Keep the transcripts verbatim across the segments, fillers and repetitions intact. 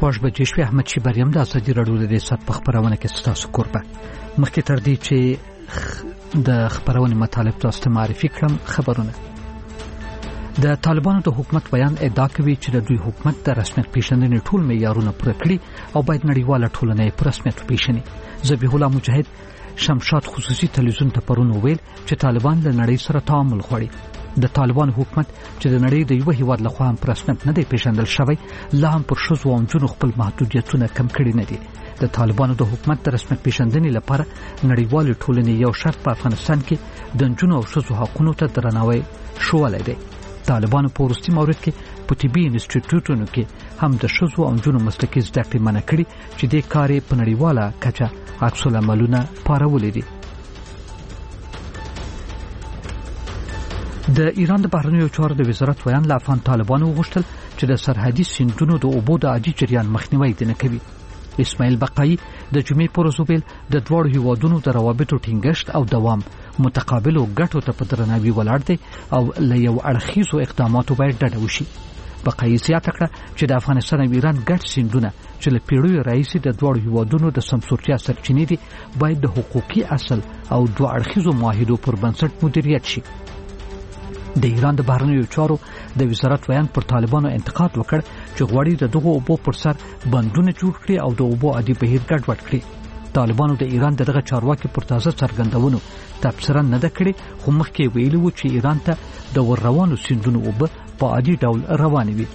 شپږ بجې شوې. احمد شیبریم د ازادي راډیو د سات په خبرونه کې ستاسو کوربه. مخکې تر دې چې د خبرونې مطالب تاسو ته معرفي کړم، خبرونه د طالبانو د حکومت بیان ادعا کوي چې د دوی حکومت د رسمیت پیژندنې ټول معیارونه پوره کړي او باید نړیواله ټولنه په رسمیت وپیژني. ذبیح الله مجاهد شمشاد خصوصي تلویزیون ته پرون ویل چې طالبان له نړۍ سره تعامل غواړي. د طالبانو حکومت چې د نړۍ د یو هیواد لخوا هم په رسمیت نه دی پیژندل شوی، لا هم پر ښځو او نجونو خپل محدودیتونه کم کړي نه دي. د طالبانو د حکومت د رسمیت پیژندنې لپاره نړیوالې ټولنې یو شرط په افغانستان کې د نجونو او ښځو حقوقو ته درناوی شولی دی. طالبانو په وروستي مورد کې په طبي انسټیټیوټونو کې هم د ښځو او نجونو مسلکي زده کړې منع کړي چې دې کار یې په نړیواله کچه عکس العملونه پارولي دي. د ایران د بهرنیو چارو د وزارت ویان له افغان طالبانو وغوښتل چې د سرحدي سیندونو د اوبو د عادي جریان مخنیوی نه کوي. اسماعیل بقایي د جمعې پر ورځ ویل د دواړو هیوادونو د روابطو ټینګښت او دوام متقابلو ګټو ته په درناوي ولاړ دی او له یو اړخیزو اقداماتو باید ډډه وشي. بقایي زیاته کړه چې د افغانستان او ایران ګډ سیندونه چې له پیړیو راهیسې د دواړو هیوادونو د سمسورتیا سرچینې دي باید د حقوقي اصل او دوه اړخیزو معاهدو پر بنسټ مدیریت شي. د ایران د بهرنیو چارو د وزارت ویان پر طالبانو انتقاد وکړ چې غواړي د دغه اوبو پر سر بندونه جوړ کړي او د اوبو عادي بهیر ګډوډ کړي. طالبانو د ایران دغه چارواکي پر تازه څرګندونو تبصره نه ده کړې، خو مخکې ویلي و چې ایران ته د ور روانو سیندونو اوبه په عادي ډول روانې وي.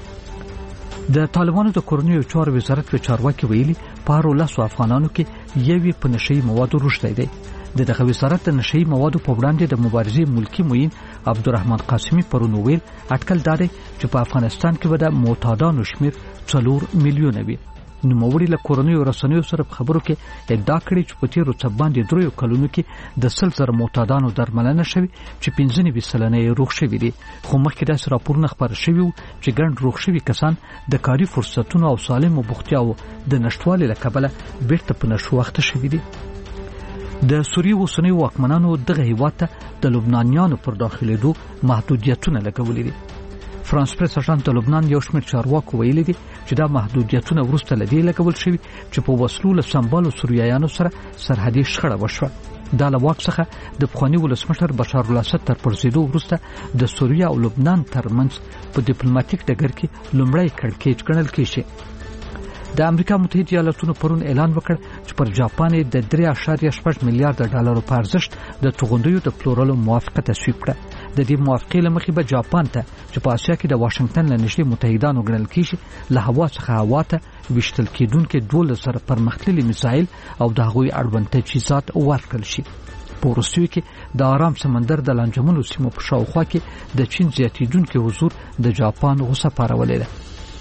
د طالبانو د کورنیو چارو وزارت په چارواکي ویلي په هر لاسو افغانانو کې یوې په نشئی موادو روشته دی. د دغه وزارت د نشئی موادو په وړاندې د مبارزې ملکی معین عبدالرحمن قاسمی پرون ویل اټکل دادی چې په افغانستان کې به د معتادانو شمیر څلور میلیونه وي. نوموړي له کورنیو رسنیو سره په خبرو کې ادعا کړې چې په تیرو څه باندې دریو کلونو کې د سل زره معتادانو درملنه شوې چې پنځه نوي سلنه یې روغ شوي دي، خو مخکې داسې راپورونه خپاره شوي وو چې ګڼ روغ شوي کسان د کاري فرصتونو او سالمو بوختیاوو د نشټوالي له کبله بیرته په نشو اخته شوي دي. د سوریې اوسنیو واکمنانو دغه هیواد ته د لبنانیانو پر داخلېدو محدودیتونه لګولي دي. فرانس پریس اژانس د لبنان یو شمېر چارواکو ویلي دي چې دا محدودیتونه وروسته له دې لګول شوي چې په وسلو له سمبالو سوریایانو سره سرحدي شخړه وشوه. دا له واک څخه د پخواني ولسمشر بشار الاسد تر پرځېدو وروسته د سوریه او لبنان ترمنځ په ډیپلوماټیک ډګر کې لومړی کړکېچ ګڼل کېږي. د امریکا متحده ایالاتونو پرون اعلان وکړ چې پر جاپان د درې اعشاریه شپږ میلیارډ ډالرو په ارزښت د توغندیو د پلورلو موافقه تصویب کړه. د دې موافقې له مخې به جاپان ته چې په اسیا کې د واشنگټن له نږدې متحدانو ګڼل کېږي له هوا څخه هوا ته ویشتل کېدونکي دولس زره پرمختللي میزایل او د هغوی اړوند تجهیزات ورکړل شي. په وروستیو کې د آرام سمندر د لانجمنو سیمو په شاوخوا کې د چین زیاتېدونکي حضور د جاپان غوسه پارولې ده.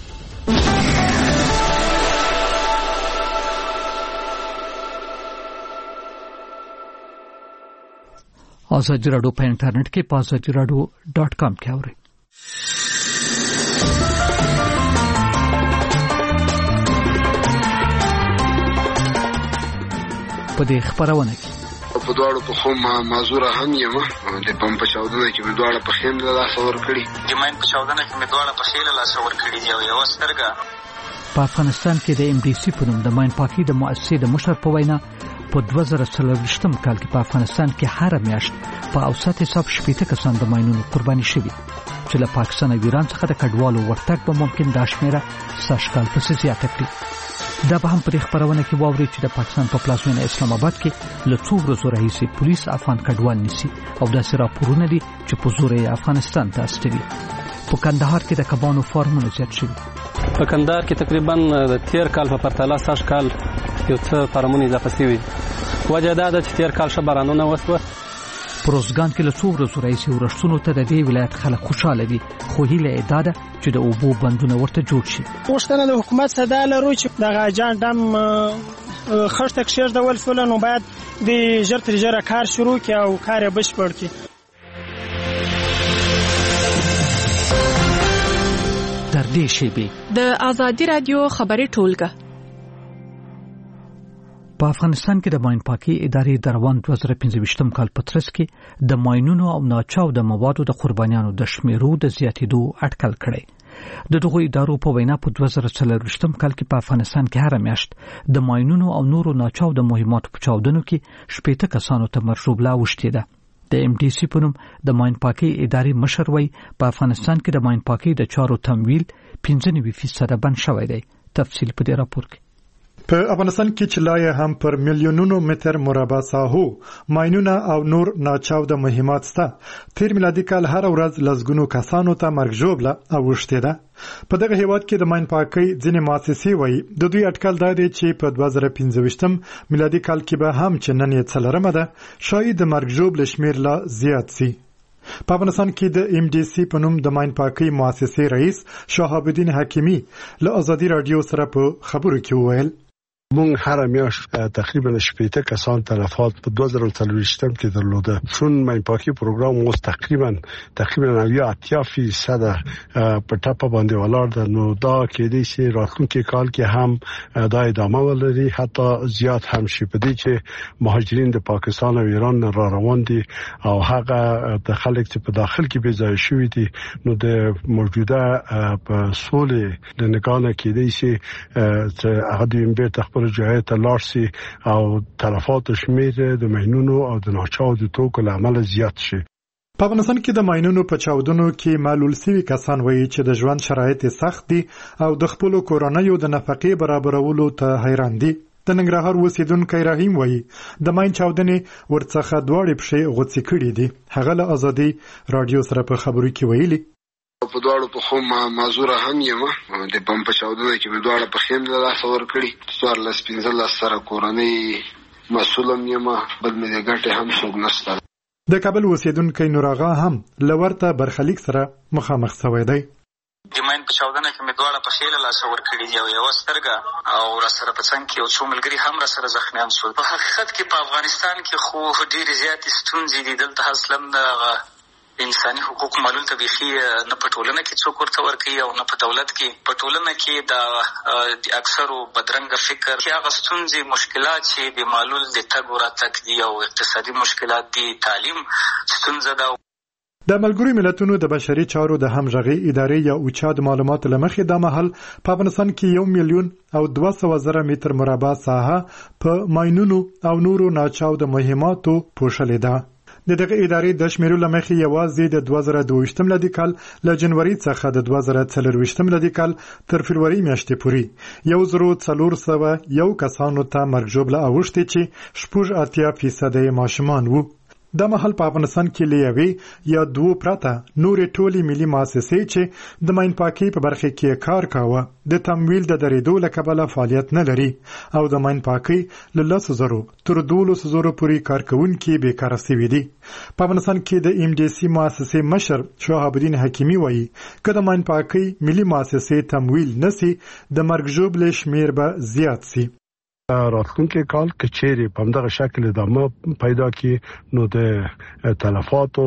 ازادي راډیو په انټرنیټ کې په ازادي راډیو ډاټ کام کې اورئ. په دې خبرونه کې په دواړو په خو معذور هم یم د پم په چاودنه کې په دواړو په خیم له لاس ور کړی د ماین په چاودنه کې په دواړو په خیل له لاس ور کړی دی او یو سترګه. په افغانستان کې د ام ډي سي په نوم د ماین پاکي د مؤسسې د مشر په وینا په دوه زره څلوېښتم کال کې په افغانستان کې هر میاشت په اوسط حساب شپږ کسان د ماینونو قرباني شوي چې له پاکستان او ایران څخه د کډوالو ورتګ به ممکن دا شمیره سږ کال پسې زیاته کړي. دا به هم په دې خبرونه کې واوري چې د پاکستان په پلازمینه اسلام آباد کې له څو ورځو راهیسې پولیس افغان کډوال نیسي او داسې راپورونه دي چې په زور یې افغانستان ته استوي. په کندهار کې د کبانو فارمونه زیات شوي. په کندهار کې تقریبا د تیر کال په پرتله سږ کال یو څه فارمونه اضافه شوي. وجه دا ده چې تیر کال ښه بارانونه وسوه. په روزګان کې له څو ورځو راهیسې ورښتونو ته د دې ولایت خلک خوشحاله دي، خو هیله یې دا ده چې د اوبو بندونه ورته جوړ شي. غوښتنه د حکومت څخه دا لرو چې دغه جان ډم خښته کښېږدول شوله نو باید د ژر تر ژره کار شروع کړي او کار یې بشپړ کړي. در دې شیبې د ازادي راډیو خبري ټولګه په افغانستان کې د ماین پاکي ادارې د روان دوه زره پنځه کال په ترڅ کې د ماینونو او ناچاو د موادو د قربانیانو د شمیرو د زیاتېدو اټکل کړی. د دغو ادارو په وینا په دوه زره څلرویشتم کال کې په افغانستان کې هر میاشت د ماینونو او نورو ناچاودو مهماتو په چاودنو کې شپېته کسانو ته مرجوبله اوښتې ده. د ام ډي سي په نوم د ماین پاکۍ ادارې مشر وایي په افغانستان کې د ماین پاکۍ د چارو تمویل پنځه نوي فیصده بند شوی دی. تفصیل په دې راپور کې. په افغانستان کې چې لا هم پر میلیونونو متر مربع ساحو ماینونه او نور ناچاوده مهمات شته. تیر میلادي کال هر ورځ لسګونو کسانو ته مرګ ژوبله اوښتې ده. په دغه هیواد کې د ماین پاکۍ ځینې مؤسسې وایي د دوی اټکل دا دی چې په دوه زره پنځه ویشتم میلادي کال کې به هم چې نن یې څلورمه ده شاید د مرګ ژوبلې شمېر لا زیات سي. په افغانستان کې د ام ډي سي په نوم د ماین پاکۍ مؤسسې رئیس شهاب الدین حکیمي له ازادي رادیو سره په خبرو کې وویل مونږ هر میاشت تقریبا شپېته کسان تلفات په دوه زره څلوېښتم کې درلوده. چون ماین پاکۍ پروګرام اوس تقریبا تقریبا اویا اتیا فیصد په ټاپه باندې ولاړ ده. نو دا کېدای شي راتلونکي کال کې هم دا ادامه ولري، حتی زیات هم شي. په دې چې مهاجرین د پاکستان او ایران را روان دي او هغه د خلک چې په داخل کې بې ځای شوي دي نو د موجوده په سولې د نگاه کېدای شي چې هغه د بیرته خپل جهات ته لاړ شي او تلفات شمېر د ماینونو او د ناچاودو توکو له امله زیات شي. په افغانستان کې د ماینونو په چاودنو کې معلول شوي کسان وایي چې د ژوند شرایط سخت دي او د خپلو کورنیو د نفقې برابرولو ته حیران دي. د ننګرهار اوسیدونکی رحیم وایي د ماین چاودنې ورڅخه دواړې پښې غوڅې کړي دي. هغه له ازادي رادیو سره په خبرو کې ویلي په دواړو پښو ما معذوره هم یم. د بم په چاودنه کې مې دواړه پښې هم له لاسه ورکړي. څوارلس پنځلس سره کورنۍ مسؤل هم یم، بل مې د ګټې هم څوک نشته. د کابل اوسیدونکی نور آغا هم له ورته برخلیک سره مخامخ شوی دی. د ماین په چاودنه کې مې دواړه پښې له لاسه ورکړي دي او یوه سترګه او راسره په څنګ کې یو څو ملګري هم راسره زخمیان شول. په حقیقت کې په افغانستان کې خو ډېرې زیاتې ستونزې دي. دلته اصلا د انساني حقوق معلول ته بیخي نه په ټولنه کې څوک ورته ورکوي او نه په دولت کې. په ټولنه کې د اکثرو بدرنګه فکر کې هغه ستونزې مشکلات چې د معلول د تګ و راتګ دي او اقتصادي مشکلات دي، تعلیم ستونزه ده. د ملګرو ملتونو د بشري چارو د همغږي ادارې یا اوچا د معلوماتو لمخې دا مهال په افغانستان کې یو میلیون او دوه سوه زره متر مربع ساحه په ماینونو او نورو ناچاودو مهماتو پوښلې ده. د دغه ادارې د شمیرو لمخې یوازې د دوه زره دوه ویشتم میلادي کال له جنوري څخه د دوه زره څلرویشتم میلادي کال تر فبروري میاشتې پورې یو زرو څلور سوه یو کسانو ته مرګ ژوبله اوښتې چې شپږ اتیا فیصده یې ماشومان وو. دا مهال په افغانستان کې له یوې یا دوو پرته نورې ټولې ملي مؤسسې چې د ماین پاکۍ په برخه کې کار کاوه د تمویل د درېدو له کبله فعالیت نه لري او د ماین پاکۍ له لسو زرو تر دولسو زرو پورې کارکوونکي بیکاره شوي دي. په افغانستان کې د ام ډي سي مؤسسې مشر شهاب الدین حکیمي وایي که د ماین پاکۍ ملي مؤسسې تمویل نشي د مرګ ژوبلې شمېر به زیات سي. راتلونکي کال که چیرې په همدغه شکل ادامه پیدا کړي نو د تلفاتو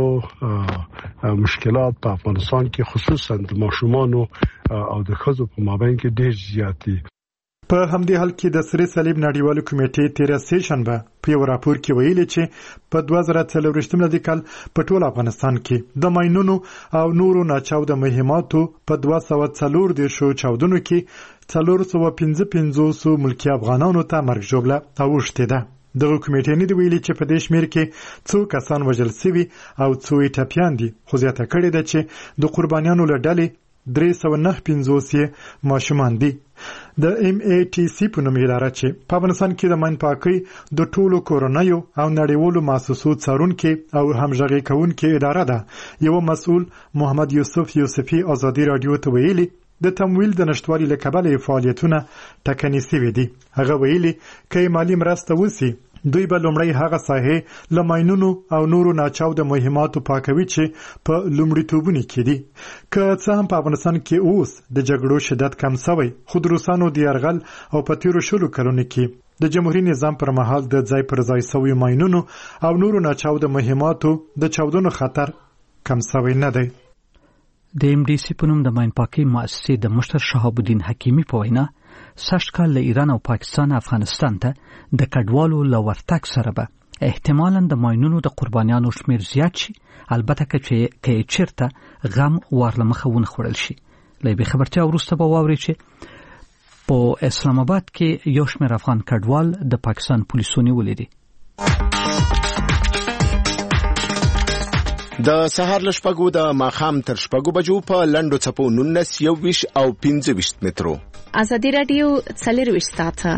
مشکلات په افغانستان کې خصوصا د ماشومانو او د ښځو په مابین کې ډېر زیات دي. په همدې حال کې د سرې صلیب نړیوالې کمیټې تیره سه شنبه په یو راپور کې ویلي چې په دوه زره څلرویشتم میلادي کال په ټول افغانستان کې د ماینونو او نورو ناچاوده مهماتو په دوه سوه څلور دېرشو چاودنو کې څلور سوه پنځه پنځوس ملکي افغانانو ته مرګ ژوبله اوښتې ده. دغه کمیټې نه دی ویلي چې په دې شمېر کې څو کسان وژل شوي او څو یې ټپیان دي، خو زیاته کړې ده چې د قربانیانو له ډلې درې سوه نهه پنځوس یې ماشومان دي. د ام ای ټي سي په نوم اداره چې په افغانستان کې د ماین پاکۍ د ټولو کورنیو او نړیوالو مؤسسو څارونکي او همغږي کوونکي اداره ده، یو مسؤل محمد یوسف یوسفي ازادي رادیو ته ویلي د تمویل د نشټوالي له کبله فعالیتونه ټکني شوي دي. هغه ویلي که مالي مرسته وشي دوی به لومړی هغه ساحې له ماینونو او نورو ناچاوده مهماتو پاکوي چې په لومړیتوبونو کې دي. که څه هم په افغانستان کې اوس د جګړو شدت کم شوی، خو د روسانو د یرغل او په تیرو شلو کلونو کې د جمهوریت نظام پر مهال د ځای پر ځای شویو ماینونو او نورو ناچاوده مهماتو د چاودنو خطر کم شوی نه دی. د ام ډي سي په نوم د ماین پاکۍ مؤسسې د مشر شهاب الدین حکیمي په وینا سږ کال له ایران او پاکستان افغانستان ته د کډوالو له ورتګ سره به احتمالاً د ماینونو د قربانیانو شمېر زیات شي، البته که چېرته غم ورله مخه ونه خوړل شي. لې خبرتیا وروسته به واوري چې په اسلام آباد کې یو شمېر افغان کډوال د پاکستان پولیسو نیولې دي. د سهار لشپګو د ماخام تر شپګو بجو په لندو چپو نونس یو ویش او پنځه ویش مترو. ازادي رادیو څلور ویش ساعته.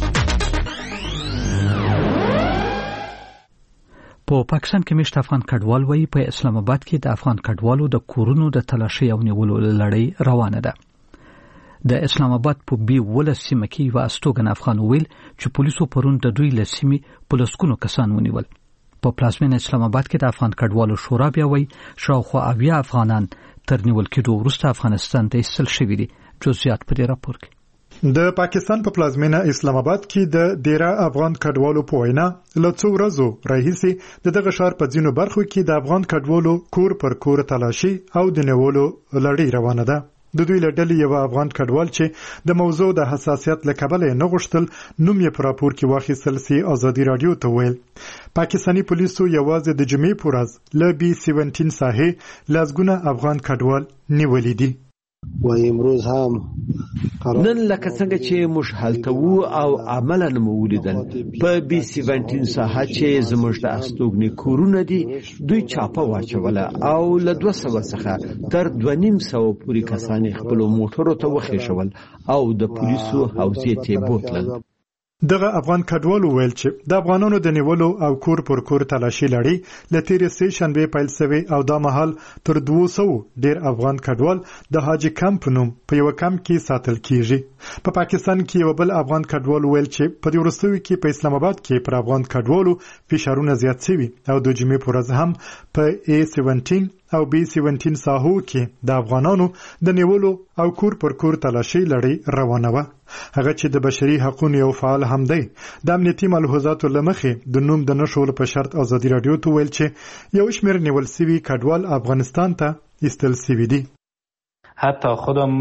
په پاکستان کې مشت افغان کډوال وایي په اسلام آباد کې د افغان کډوالو د کورونو د تلاشي او نیولو لړۍ روانه ده. د اسلام آباد په بي ولس سیمه کې یو استوګن افغان ویل چې پولیسو پرون د دوی لسیمي پولیسکونو کسان ونیول. په پلازمینه اسلام آباد کې د افغان کډوالو شورا بیا وایي شاوخوا اویا افغانان تر نیول کېدو وروسته افغانستان ته ایستل شوي دي. جزئیات په دې راپور کې. د پاکستان په پلازمینه اسلام آباد کې د ډیره افغان کډوالو په وینا له څو ورځو راهیسې د دغه ښار په ځینو برخو کې د افغان کډوالو کور پر کور تلاشي او د نیولو لړۍ روانه ده. د دوی له ډلې یو افغان کډوال چې د موضوع د حساسیت له کبله نه غوښتل نوم یې په راپور کې واخیستل سي ازادي رادیو ته ویل پاکستاني پولیسو یوازې د جمعې په ورځ له بي سیونټین ساحې لازګونه افغان کډوال نیولې دي. و امروز هم نن لکه څنګه چې موږ هلته وو او عملاً مو ولیدل په بي سیونټین ساحه چې زموږ د استوګنې کورونه دي دوی چاپه واچوله او له دوه سوه څخه تر دوه نیم سوه پورې کسان خپلو موټرو ته وخېژول او د پولیسو حوزې ته بوتلل. دغه افغان کډوالو ویل چې د افغانانو د نیولو او کور پر کور تلاشي لړۍ له تیرې سې شنبې پیل شوې او دا مهال تر دوه سوه ډیر افغان کډوال د حاجی کمپ نوم په یو کمپ کې ساتل کیږي. په پاکستان کې یو بل افغان کډوال ویل چې په دې وروستیو کې په اسلام آباد کې پر افغان کډوالو فشارونه زیات شوي او د جمعې په ورځ هم په اي سیونټین او بي سیونټین ساحو کې د افغانانو د نیولو او کور پر کور تلاشي لړۍ روانه وه. هغه چې د بشري حقوقو یو فعال هم دی د امنیتي ملحوظاتو لمخې د نوم د نشول په شرط ازادي رادیو ته ویل چې یو شمېر نیول سوي کډوال افغانستان ته ایستل سوي دي. حتی خودم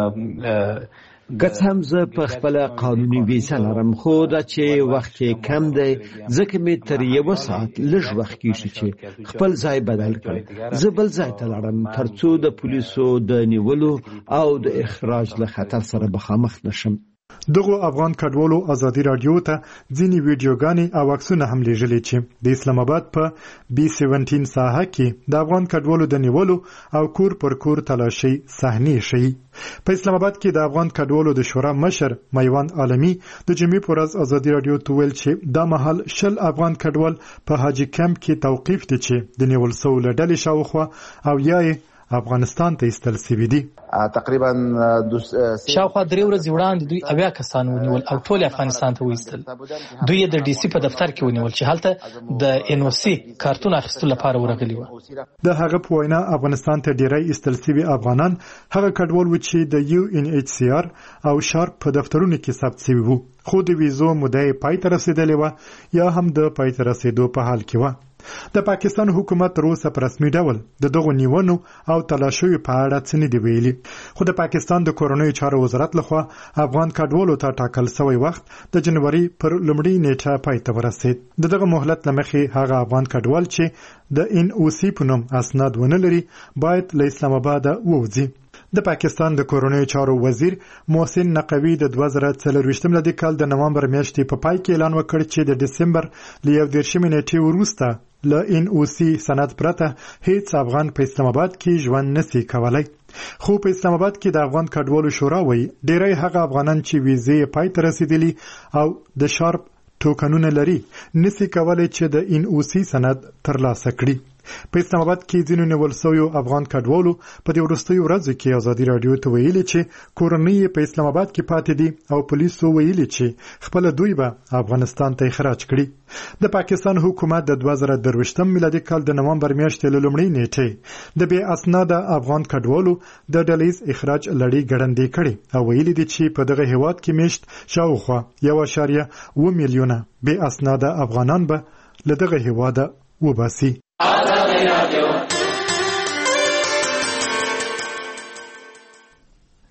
گت هم زه په خپل قانوني ویزه لرم خو دا چې وخت کم دی ځکه مې تر یو ساعت لږ وخت کېږي چې خپل ځای بدل کړم. زه بل ځای ته لاړم ترڅو د پولیسو د نیولو او د اخراج له خطر سره مخامخ نشم. دغه افغان کډوالو ازادي رادیو ته ځینی ویډیوګانې او عکسونه هم لیږلي چې د اسلام آباد په بي سیونټین ساحه کې د افغان کډوالو د نیولو او کور پر کور تلاشي صحنې شي. په اسلام آباد کې د افغان کډوالو د شورا مشر میوند عالمي د جمعې په ورځ ازادي رادیو ته ویل چې دا مهال شل افغان کډوال په حاجی کمپ کې توقیف دي چې د نیول سو لړۍ شاوخوا او یای افغانستان ته ایستل سوي دي. تقریبا شاوخوا درې ورځې وړاندې دوی اویا کسان ونیول او ټول افغانستان ته وایستل. دوی د ډي سي په دفتر کې ونیول چې هلته د ان او سي کارتون اخیستلو لپاره ورغلي وو. د هغه په وینا افغانستان ته ډیری ایستل سوي افغانان هغه کډوال و چې د یو ان ایچ سی آر او شارپ په دفترونو کې ثبت شوي وو خو د ویزو موده پای ته رسیدلې وه یا هم د پای ته رسیدو په حال کې وه. د پاکستان حکومت تر اوسه په رسمي ډول د دغو نیونو او تلاشیو په اړه څه نه دی ویلي خو د پاکستان د کورنیو چارو وزارت لخوا افغان کډوالو ته ټاکل شوی وخت د جنوري پر لومړۍ نیټه پای ته ورسید. د دغه مهلت له مخې هغه افغان کډوال چې د ان او سی په نوم اسناد ونه لري باید له اسلام آباد ووځي. د پاکستان د کورنیو چارو وزیر محسن نقوی د دوه زره څلرویشتم میلادي کال د نومبر میاشتې په پای کې اعلان وکړ چې د دسمبر له یو دېرشمې نیټې وروسته له ان او سی سند پرته هیڅ افغان په اسلام آباد کې ژوند نشي کولای. خو په اسلام آباد کې د افغان کډوالو شورا وایي ډیری هغه افغانان چې ویزې پای ته رسیدلي او د شارپ ټوکنونه لري نشي کولای چې د ان او سی سند ترلاسه کړي. په اسلام آباد کې ځینو نیول شویو افغان کډوالو په دې وروستیو ورځو کې ازادي رادیو ته ویلي چې کورنۍ په اسلام آباد کې پاتې دي او پولیسو ویلي چې خپل دوی به افغانستان ته اخراج کړي. د پاکستان حکومت د دوه زره درویشتم میلادي کال د نومبر میاشتې له لومړۍ نیټې د بې اسناده افغان کډوالو د ډلیز اخراج لړۍ ګړندۍ کړې او ویلي دي چې په دغه هیواد کې میشت شاوخوا یو اعشاریه اوه میلیونه بې اسناده افغانان به له دغه هیواده وباسي.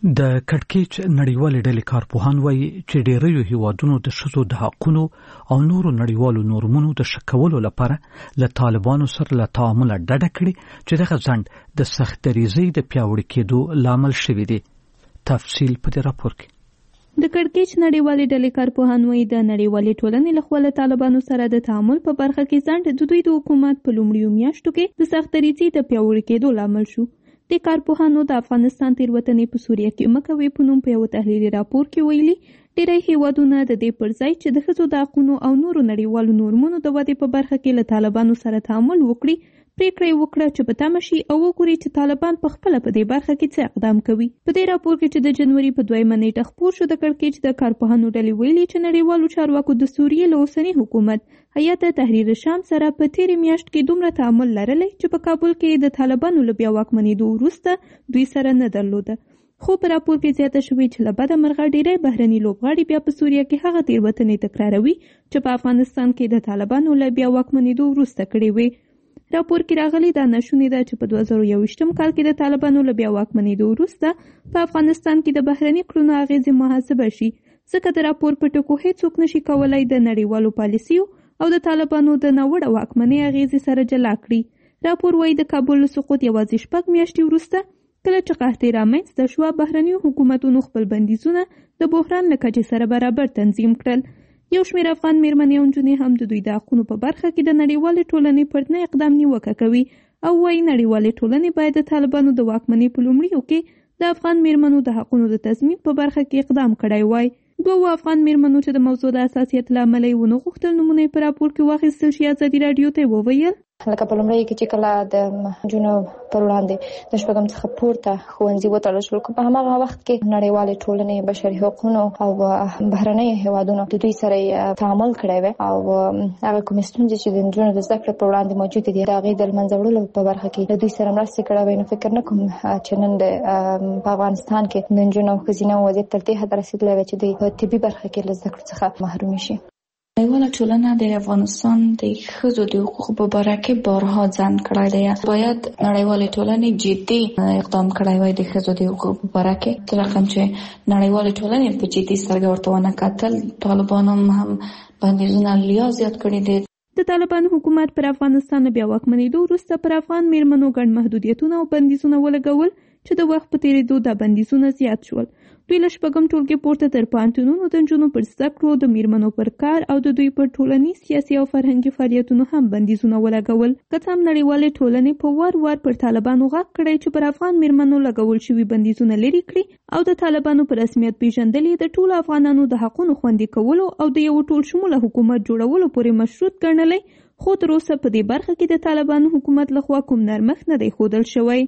د کډکېچ نړیوال ډلې کارپوهان وایي چې ډېریو هیوادونو د ښځو د حقوقو او نورو نړیوالو نورمونو د ښه کولو لپاره له طالبانو سره له تعامله ډډه کړې چې دغه ځنډ د سخت دریځۍ د پیاوړي کېدو لامل شوی دی. تفصیل په دې راپور کې. د کډکېچ نړیوالې ډلې کارپوهان وایي د نړیوالې ټولنې لخوا له طالبانو سره د تعامل په برخه کې ځنډ د دوی د حکومت په لومړیو میاشتو کې د سخت دریځۍ د پیاوړي کېدو لامل شو. د کارپوهانو د افغانستان تېروتنې په سوریه کې مکوي په نوم په یو تحلیلي راپور کې ویلي ډېری هیوادونه د دې پر ځای چې د ښځو د حقونو او نورو نړیوالو نورمونو د ودې په برخه کې له طالبانو سره تعامل وکړي پریکړه وکړه چې په تمه شي او وګوري چې طالبان په خپله په دې برخه کې څه اقدام کوي. په دې راپور کې چې د جنوري په دویمه نیټه خپور شو د کړکېچ د کارپوهانو ډلې ویلي چې نړیوالو چارواکو د سوریې له اوسني حکومت هیات تحریر شام سره په تېرې میاشت کې دومره تعامل لرلی چې په کابل کې د طالبانو له بیا واکمنېدو وروسته دوی سره نه درلوده. خو په راپور کې زیاته شوې چې له بده مرغه ډېری بهرني لوبغاړي بیا په سوریه کې هغه تېروتنې تکراروي چې په افغانستان کې د طالبانو له بیا واکمنېدو وروسته کړې وې. راپور کې راغلي دا ناشونې ده چې په دوه زره یوویشتم کال کې د طالبانو له بیا واکمنېدو وروسته په افغانستان کې د بهرني کړنو اغېزې محاسبه شي ځکه د راپور په ټکو هیڅوک نشي کولی د نړیوالو پالیسیو او د طالبانو د ناوړه واکمنۍ اغېزې سره جلا کړي. راپور وایي د کابل له سقوط یوازې شپږ میاشتې وروسته کله چې قحطۍ رامنځته شوه بهرنیو حکومتونو خپل بندیزونه د بحران له کچې سره برابر تنظیم کړل. یو شمېر افغان میرمنې او نجونې هم د دوی د حقونو په برخه کې د نړیوالې ټولنې پر نه اقدام نیوکه کوي او وایي نړیوالې ټولنې باید د طالبانو د واکمنۍ په لومړیو کې د افغان میرمنو د حقونو د تضمین په برخه کې اقدام کړی وای. دوه افغان میرمنو چې د موضوع د حساسیت له امله یې ونه غوښتل نومونه یې په راپور کې واخیستل شي ازادي راډیو ته وویل لکه په لومړي کې چې کله د نجونو پر وړاندې د شپږم څخه پورته ښوونځي وتړل شول په هماغه وخت کې نړیوالې ټولنې بشري حقوقو او بهرنۍ هیوادونو د دوی سره تعامل کړی و او هغه کومې ستونزې چې د نجونو د زده کړې پر وړاندې موجودې دي د هغې د له منځه وړلو په برخه کې د دوی سره مرستې کړی وی. نو فکر نه کوم چې نن په افغانستان کې د نجونو او ښځینه وضعیت تر دې حده رسېدلی وی چې دوی په طبي برخه کې له زده کړو څخه محرومې شي. نړیواله ټولنه د افغانستان د ښځو د حقوقو په باره کې بارها ځنډ کړی دی. باید نړیوالې ټولنې جدي اقدام کړی وای د ښځو د حقوقو په باره کې تر رقم چې نړیوالې ټولنې په جدي سترګه ورته ونه کتل. طالبانو هم بندیزونه لیا زیات کړي دي. د طالبانو حکومت پر افغانستان بیا واکمنېدو وروسته پر افغان میرمنو ګڼ محدودیتونه او بندیزونه ولګول چې د وخت په تېرېدو دا بندیزونه زیات شول. دوی له شپږم ټولګې پورته تر پوهنتونونو د نجونو پر زده کړو د میرمنو پر کار او د دوی پر ټولنیز سیاسي او فرهنګي فعالیتونو هم بندیزونه ولګول. که څه هم نړیوالې ټولنې په وار وار پر طالبانو غږ کړی چې پر افغان میرمنو لګول شوي بندیزونه لرې کړي او د طالبانو په رسمیت پیژندل یې د ټولو افغانانو د حقونو خوندي کولو او د یو ټول شموله حکومت جوړولو پورې مشروط ګڼلی، خو تر اوسه په دې برخه کې د طالبانو حکومت لخوا کوم نرمښت نه دی ښودل شوی.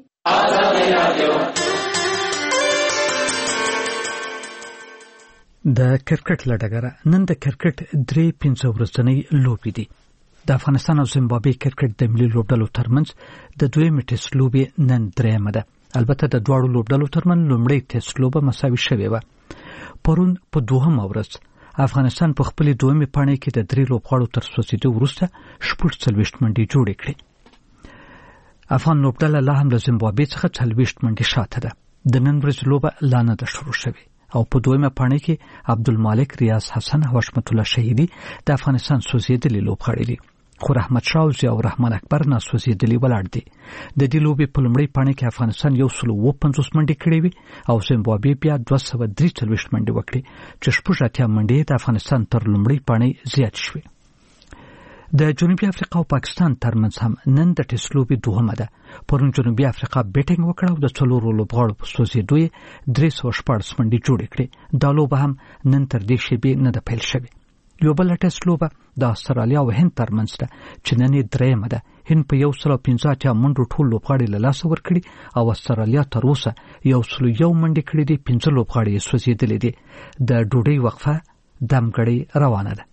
د کرکټ له ډګره نن د کرکټ درې پنځه ورځنۍ لوبې دي. د افغانستان او زیمبابوې کرکټ د ملي لوبډلو ترمنځ د دویمې ټېسټ لوبې نن درېیمه ده. البته د دواړو لوبډلو ترمنځ لومړۍ ټېسټ لوبه مساوي شوې وه. پرون په دوهمه ورځ افغانستان په خپلې دویمې پاڼې کې د درې لوبغاړو تر سوځېدو وروسته شپږ څلوېښت منډې جوړې کړې. افغان لوبډله لا هم له زیمبابوې څخه څلوېښت منډې شاته ده. د نن ورځې لوبه لا نه ده شروع شوې او په دویمه پاڼې کې عبدالمالک، ریاض حسن او حشمت الله شهیدي د افغانستان سوځېدلي لوبغاړي دي، خو رحمت شاه او ضیاء الرحمن اکبر ناسوځېدلي ولاړ دي. د دې لوبې په لومړۍ پاڼې کې افغانستان یو سل اووه پنځوس منډې کړې وې او زیمبابوې بیا دوه سوه درې څلوېښت منډې وکړې چې شپږ اتیا منډې د افغانستان تر لومړۍ پاڼې زیات شوې. د جنوبي افریقا او پاکستان ترمنځ هم نن د ټېسټ لوبې دوهمه ده. پرون جنوبي افریقا بیټینګ وکړه او د څلورو لوبغاړو په سوځېدو یې درې سوه شپاړس منډې جوړې کړې. دا لوبه هم نن تر دې شېبې نه ده پیل شوې. یو بله ټېسټ لوبه د استرالیا او هند ترمنځ ده چې نن یې درېیمه ده. هند په یو سل او پنځه اتیا منډو ټول لوبغاړي له لاسه ورکړي او استرالیا تر اوسه یو سل یو منډې کړې دي، پنځه لوبغاړي یې سوځېدلي دي. د ډوډۍ وقفه دمګړۍ روانه ده.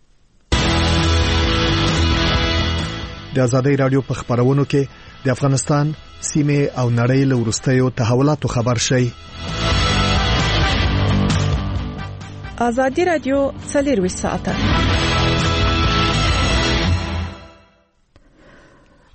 د ازادۍ راډیو په خبرونو کې د افغانستان سیمه او نړۍ له وروستیو تحولاتو خبر شي. ازادي راډیو څلور ساعته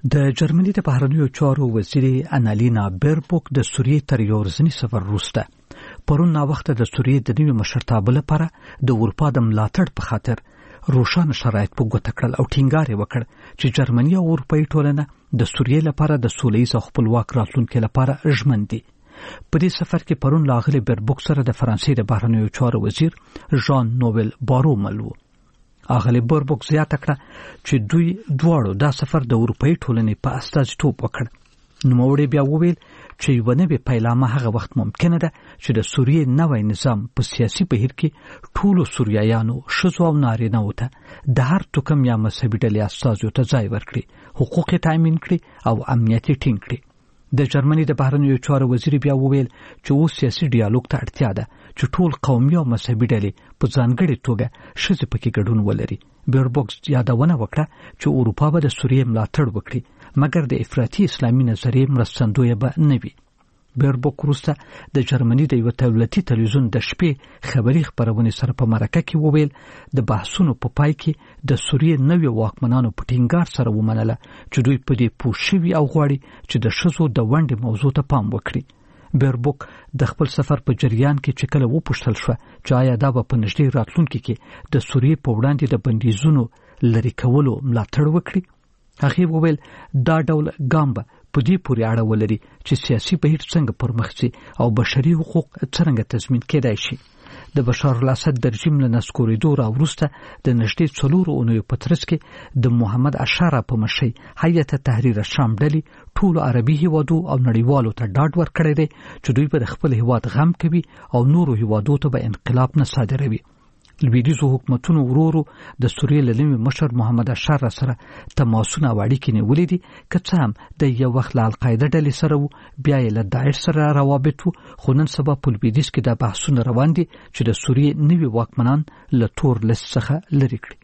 د جرمني د بهرنیو چارو وزیر انالینا بیربوک د سوریې تر یو ورځني سفر وروسته پرون ناوخته د سوریې د نوي مشرتابه لپاره د اروپا د ملاتړ په خاطر روښانه شرایط په ګوته کړل او ټینګار یې وکړ چې جرمني او اروپایي ټولنه د سوریې لپاره د سولهییز او خپلواک راتلونکي لپاره ژمن دي. په دې سفر کې پرون لاغلي بیربوک سره د فرانسې د بهرنیو چارو وزیر ژان نوبل بارو مل و. اغلی بیربوک زیاته کړه چې دوی دواړو دا سفر د اروپایي ټولنې په استازیتوب وکړ. نوموړي بیا وویل چې یوه نوې پیلامه هغه وخت ممکنه ده چې د سوریې نوی نظام په سیاسي بهیر کې ټولو سوریایانو ښځو او نارینه‌وو ته د هر توکم یا مذهبي ډلې استازیو ته ځای ورکړي، حقوق یې تامین کړي او امنیت یې ټینګ کړي. د جرمني د بهرنیو چارو وزیر بیا وویل چې اوس سیاسي ډیالوګ ته اړتیا ده چې ټول قومي او مذهبي ډلې په ځانګړې توګه ښځې پکې ګډون ولري. بیربوک یادونه وکړه چې اروپا به د سوریې ملاتړ وکړي مګر د افراطي اسلامي نظریې مرستندویه به نه وي. بیربوک وروسته د جرمني د یو دولتي تلویزیون د شپې خبري خپرونې سره په مرکه کې وویل د بحثونو په پای کې د سوریې نوي واکمنانو په ټینګار سره ومنله چې دوی په دې پوه شوي او غواړي چې د ښځو د ونډې موضوع ته پام وکړي. بیربوک د خپل سفر په جریان کې چې کله وپوښتل شوه چې آیا دا به په نږدې راتلونکي کې د سوریې په وړاندې د بندیزونو لرې کولو ملاتړ وکړي، هغې وویل دا ډول ګام به په دې پورې اړه ولري چې سیاسي بهیر څنګه پرمخ ځي او بشري حقوق څرنګه تضمین کېدای شي. د بشار الاسد د رژیم له نسکورېدو راوروسته د نږدې څلورو اونیو په ترڅ کې د محمد اشاره په مشرۍ هیئت تحریر شام ډلې ټولو عربي هیوادو او نړیوالو ته ډاډ ورکړی دی چې دوی به د خپل هیواد غم کوي او نورو هیوادو ته به انقلاب نه صادروي. لویدیځو حکومتونو ورورو د سوریې له نوي مشر محمد اشاره سره تماسونه او اړیکې نیولې دي، که څه هم د یو وخت له القاعده ډلې سره و، بیا یې له داعش سره روابط و، خو نن سبا په لویدیځ کې دا بحثونه روان دي چې د سوریې نوي واکمنان له تور لیست څخه لرې کړي.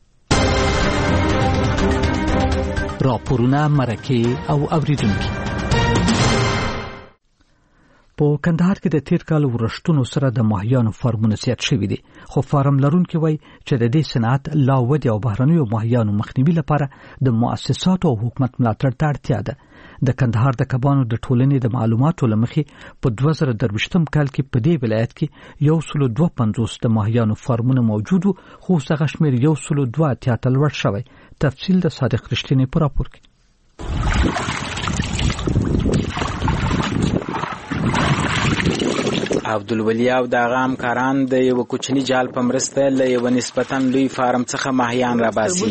راپورونه، مرکې او اوریدونکي. په کندهار کې د تیر کال ورښتونو سره د ماهیانو فارمونه زیات شوي دي، خو فارم لرونکي وایي چې د دې صنعت لا ودې او بهرنیو ماهیانو مخنیوي لپاره د مؤسساتو او حکومت ملاتړ ته اړتیا ده. د کندهار د کبانو د ټولنې د معلوماتو له مخې په دوه زره درویشتم کال کې په دې ولایت کې یو سلو دوه پنځوس د ماهیانو فارمونه موجود وو، خو اوس هغه شمېر یو سلو دوه اتیا ته لوړ شوی. تفصیل د صادق رښتینې په راپور کې. عبدالولي او د هغه همکاران د یو کوچني جال په مرسته له یو نسبتا لوی فارم څخه ماهیان راباسي.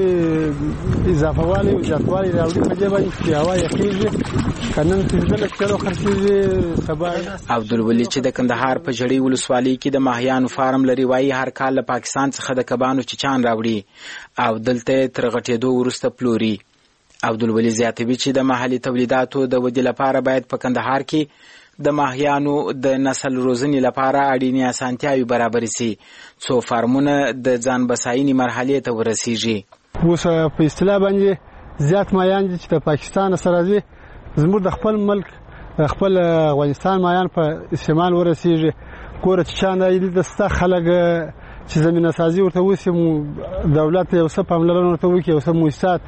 اضافه والی او زیاتوالی راوړي په دې باندې چې هوا یخېږي، کنن پنځه کیلو خرڅېږي سبا. عبدالولي چې د کندهار په جړۍ ولسوالۍ کې د ماهیانو فارم لري، وایي هر کال له پاکستان څخه د کبانو چچان راوړي او دلته تر غټېدو وروسته پلوري. عبدالولي زیاتوي چې د محلي تولیداتو د ودې لپاره باید په کندهار کې د ماهیانو د نسل روزنې لپاره اړینې اسانتیاوې برابر شي څو فارمونه د ځان بساینې مرحلې ته ورسیږي. اوس په اصطلاح باندې زیات ماهیان چې د پاکستان سره دي، زموږ د خپل ملک خپل افغانستان ماهیان په استعمال ورسیږي. ګوره چې چا نه دلته ستا خلک چې زمینه سازي ورته وسي، دولت یو څه پاملرنه ورته وکړي، یو څه مؤسسات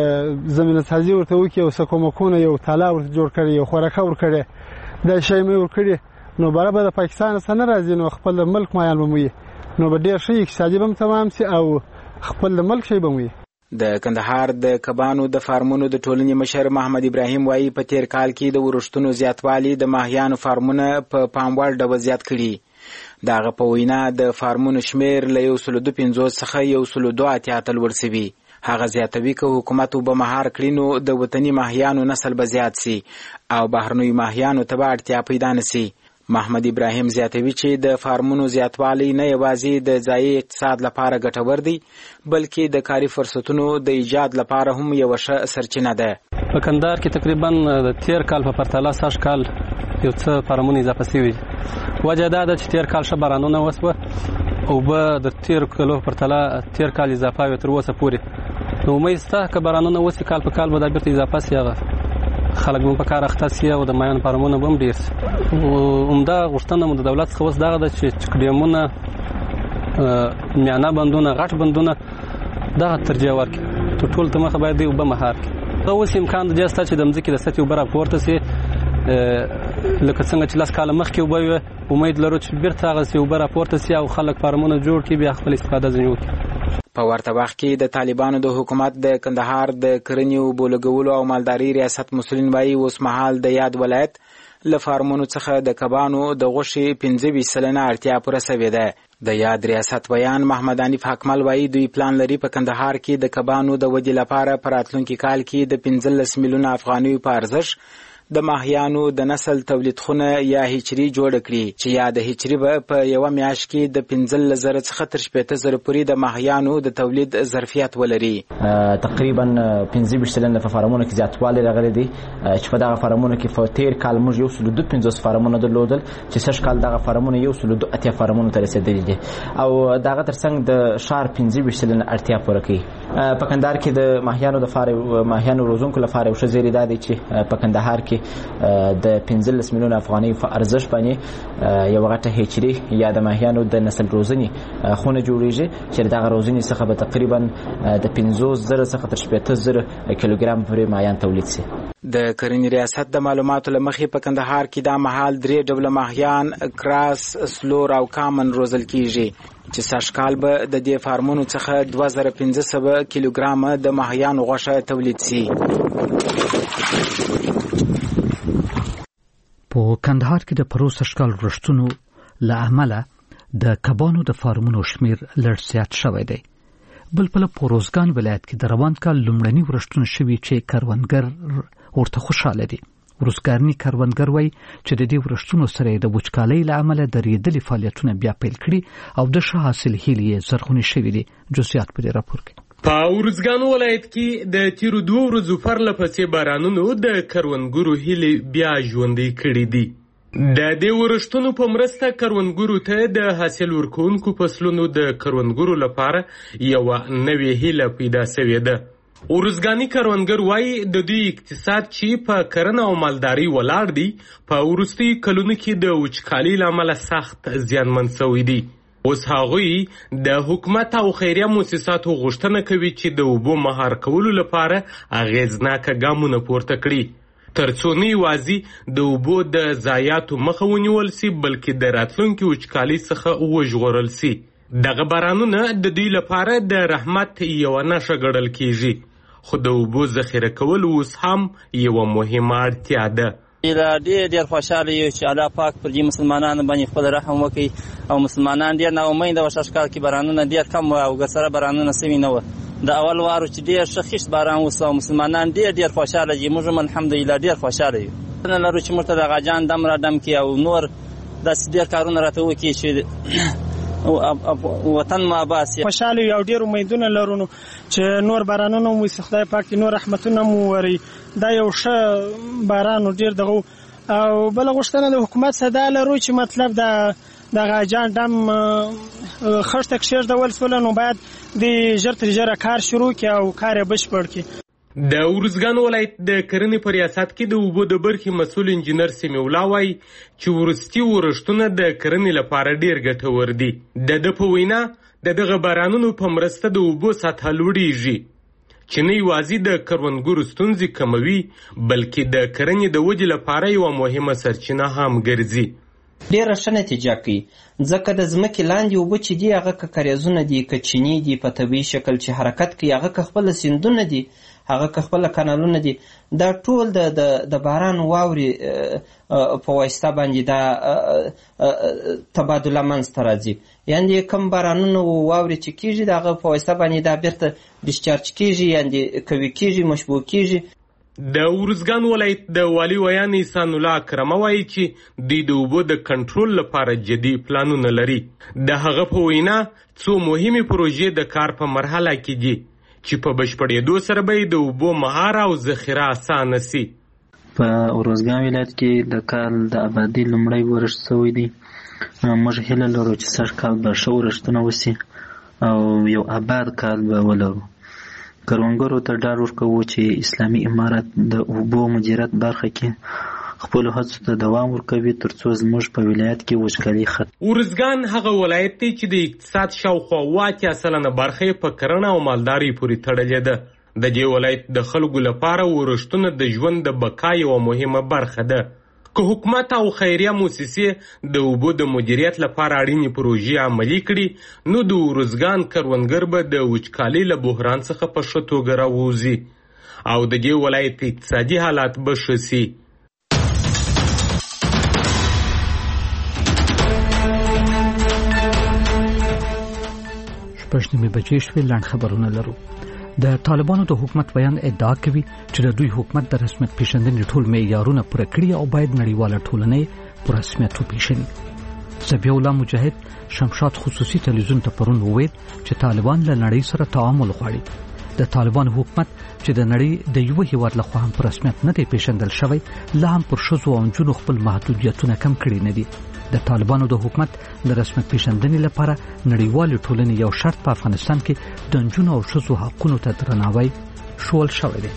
چې زمینه سازي ورته وکړي، یو څه کومکونه، یو تالا ورته جوړ کړي، یو خوراکه ورکړي، دا شی مې ورکړي، نو برابر د پاکستان سره نه راځي، نو خپل ملک مایان بموي، نو به ډېر شي اقتصادي بم تمام سي او خپل ملک شي بموي. د کندهار د کبانو د فارمونو د ټولنې مشر محمد ابراهیم وایي په تیر کال کې د ورښتونو زیاتوالی د ماهیانو فارمونه په پاموړ ډول زیات کړي. دغه په وینا د فارمونو شمیر له یو سلو دوه پنځوس څخه یو سلو دوه اتیا ته لوړ سوي. هغه زیاتوي که حکومت وبه مهار کړي نو د وطني ماهیانو نسل به زیات سي او بهرنیو ماهیانو ته به اړتیا پیدا نه سي. محمد ابراهیم زیاتوي چې د فارمونو زیاتوالی نه یوازې د ځایي اقتصاد لپاره ګټور دی بلکې د کاري فرصتونو د ایجاد لپاره هم یو ښه سرچینه ده. په کندهار کې تقریبا د تیر کال په پرتله سږ کال یو څه فارمونه اضافه شوي. وجه دا ده چې تیر کال ښه بارانونه وسوه او به د تیر کالو په پرتله تیر کال اضافه وي تر اوسه پورې. نو امید شته که بارانونه وسي کال په کال به دا بیرته اضافه سي، هغه خلک به په کار اخته سي او د مایانو فارمونه به هم ډېر سي. عمده غوښتنه مو د دولت څخه اوس دغه ده چې چکډیمونه، میانه بندونه، غټ بندونه دغه ترجیح ورکړي. تر ټولو ته مخه باید دوی اوبه مهار کړي. دا اوس امکان د دې شته چې د مځکې د سطحې اوبه راپورته سي لکه څنګه چې لس کاله مخکې اوبه وي. امید لرو چې بیرته هغسې اوبه راپورته سي او خلک فارمونه جوړ کړي بیا خپل استفاده ځینې وکړي. په ورته وخت کې د طالبانو د حکومت د کندهار د کرنې اوبو لګولو او مالدارۍ ریاست مسؤلین وایي اوس مهال د یاد ولایت له فارمونو څخه د کبانو د غوښې پنځه ویشت سلنه اړتیا پوره سوې ده. د یاد ریاست بیان محمد حنیف حکمل وایي دوی پلان لري په کندهار کې د کبانو د ودې لپاره په راتلونکي کال کې د پنځلس میلیونه افغانیو په ارزښت د ماهیانو د نسل تولید خونه یا هچري جوړ کړي چې یا د هچري به په یو میاشت کې د پنځلس زره څخه تر شپږ زره پورې د ماهیانو د تولید ظرفیت ولري. تقریبا پنځه ویشت سلنه په فارمونو کې زیاتوالی راغلی دی چې په دغه فارمونو کې په تیر کال موږ یو سل دوه پنځوس فارمونه درلودل چې سږ کال دغه فارمونه یو سل دوه اتیا فارمونو ته رسېدلي دي او دغه ترڅنګ د ښار پنځه ویشت سلنه اړتیا پوره کوي. په کندهار کې د ماهیانو لپاره ماهیانو روزونکو لپاره یو ښه زیری دا دی چې په کندهار کې د پنځلس میلیونه افغانۍ په ارزښت باندې یو غټه هچري یا د ماهیانو د نسل روزنې خونه جوړیږي چې دغه روزنې څخه به تقریبا د پنځوس زره څخه تر شپږ زره کیلوګرام پورې ماهیان تولید شي. د کرنې ریاست د معلوماتو له مخې په کندهار کې دا مهال درې ډوله ماهیان کراس، سلور او کامن روزل کیږي چې سږ کال به د دې فارمونو څخه دوه زره پنځه سوه کیلوګرامه د ماهیانو غوښه تولید شي. په کندهار کې د پروسه شکل رښتونو له امله د کبانو د فارمونو شمیر لږ زیات شوی دی. بل په پروزګان ولایت کې د روان کال لومړني ورښتونه شوي چې کروندګر ورته خوشاله دي. روزګارني کروندګر وایي چې د دې ورښتونو سره د وچکالۍ له امله درېدلي فعالیتونه بیا پیل کړي او د ښه حاصل هیلې یې زرغونې شوي دي. جزئیات په دې راپور کې. په ورځګان ولایت کې د تیرو دوه ورځو پرله پسې بارانونو د کروندګرو هیلې بیا ژوندۍ کړي دي. د دې ورښتونو په مرسته کروندګرو ته د حاصل ورکوونکو فصلونو د کروندګرو لپاره یوه نوې هیله پیدا سوې ده. ورځګاني کروندګر وایي د دوی اقتصاد چې په کرنه او مالدارۍ ولاړ دی په وروستیو کلونو کې د وچکالۍ له امله سخت زیانمن شوی دی. اوس هغوی د حکومت او خیریه مؤسساتو غوښتنه کوي چې د اوبو مهار کولو لپاره اغیزناکه ګامونه پورته کړي تر څو نه یوازې د اوبو د ضایعاتو مخه ونیول سي بلکې د راتلونکي وچکالۍ څخه وژغورل سي. دغه بارانونه د دوی لپاره د رحمت یوه نښه ګڼل کیږي خو د اوبو ذخیره کول اوس هم یوه مهمه اړتیا ده. ډېر ډېر خوشحاله یو چې الله پاک پر دې مسلمانانو باندې خپل رحم وکړي او مسلمانان ډېر ناامیده وه. سږ کال کې بارانونه ډېر کم وه او ګسره بارانونه سوي نه وه. د اول وارو چې ډېر ښه خیشت باران وسو او مسلمانان ډېر ډېر خوشحاله دي. موږ هم الحمدلله ډېر خوشحاله یو. لرو چې موږ ته د غاجان دم را دم کړي او نور داسې ډېر کارونه راته وکړي چې وطن ما باس. خوشحاله یو ډېر امیدونه لرو چې نور بارانونه مو خدای پاک نور رحمتونه مو وري. دا یو ښه باران ډېر دغه او بل غوښتنه د حکومت څخه دا لرو چې مطلب د د غاجان دم خښته کښېږدول سوله نو باید د ژر تر ژره کار شروع کړي او کار یې بشپړ کړي. د ورځګان ولایت د کرنې په ریاست کې د اوبو د برخې مسؤل انجینر سمیع الله وایي چې وروستي ورښتونه د کرنې لپاره ډېر ګټور دي. د ده په وینا د دغه بارانونو په مرسته د اوبو سطحه لوړیږي چې نه یوازې د کروندګرو ستونزې کموي بلکې د کرنې د ودې لپاره یوه مهمه سرچینه هم ګرځي. ډېره ښه نتیجه کوي ځکه د ځمکې لاندې اوبه چې دي هغه که کاریزونه دي که چینې دي په طبیعي شکل چې حرکت کوي هغه که خپله سیندونه دي هغه که خپله کانالونه دي دا ټول د د باران واورې په واسطه باندې دا تبادله منځته راځي. یعنې کوم بارانونه واورې چې کېږي د هغه په واسطه باندې دا بیرته ډسچارج کېږي یعنې قوي کېږي مشبوع کېږي. د ورځګان ولایت د والي ویان احسان الله اکرمه وایي چې دوی د اوبو د کنټرول لپاره جدي پلانونه لري. د هغه په وینا څو مهمې پروژې د کار په مرحله کې دي چې په بشپړېدو سره به د اوبو مهار او ذخیره اسانه سي. په ورځګان ولایت کې د کال د آبادي لومړی ورښت شوی دی. موږ هیله لرو چې سږ کال به ښه ورښتونه وسي او یو آباد کال به ولرو. کروندګرو ته ډاډ ورکوو چې اسلامي امارت د اوبو مدیریت برخه کې خپلو هڅو ته دوام ورکوي تر څو زموږ په ولایت کې وچکالي ختمه. ورځګان هغه ولایت دی چې د اقتصاد شاوخوا اوه اتیا سلنه برخه یې په کرنه او مالدارۍ پورې تړلې ده. د دې ولایت د خلکو لپاره ورښتونه د ژوند د بقا یوه مهمه برخه ده. که حکومت او خیریه موسسې د اوبو د مدیریت لپاره اړینې پروژې عملي کړي نو د ارزګان کروندګر به د وچکالۍ له بحران څخه په ښه توګه راووځي او د دې ولایت اقتصادي حالات به ښه سي. شپږ نیمې بجې شوې. لاندې خبرونه لرو. د طالبانو د حکومت بیان ادعا کوي چې د دوی حکومت د رسمیت پیژندنې ټول معیارونه پوره کړي او باید نړیواله ټولنه په رسمیت وپیژني. ذبیح الله مجاهد شمشاد خصوصي تلویزیون ته پرون وویل چې طالبان له نړۍ سره تعامل غواړي. د طالبانو حکومت چې د نړۍ د یو هیواد لخوا هم په رسمیت نه دی پیژندل شوی، لا هم پر ښځو او نجونو خپل محدودیتونه کم کړي نه دي. د طالبانو د حکومت د رسمیت پیژندنې لپاره نړیوال ټولنې یو شرط په افغانستان کې د نجونو او ښځو حقوقو ته درناوی شول شوی دی.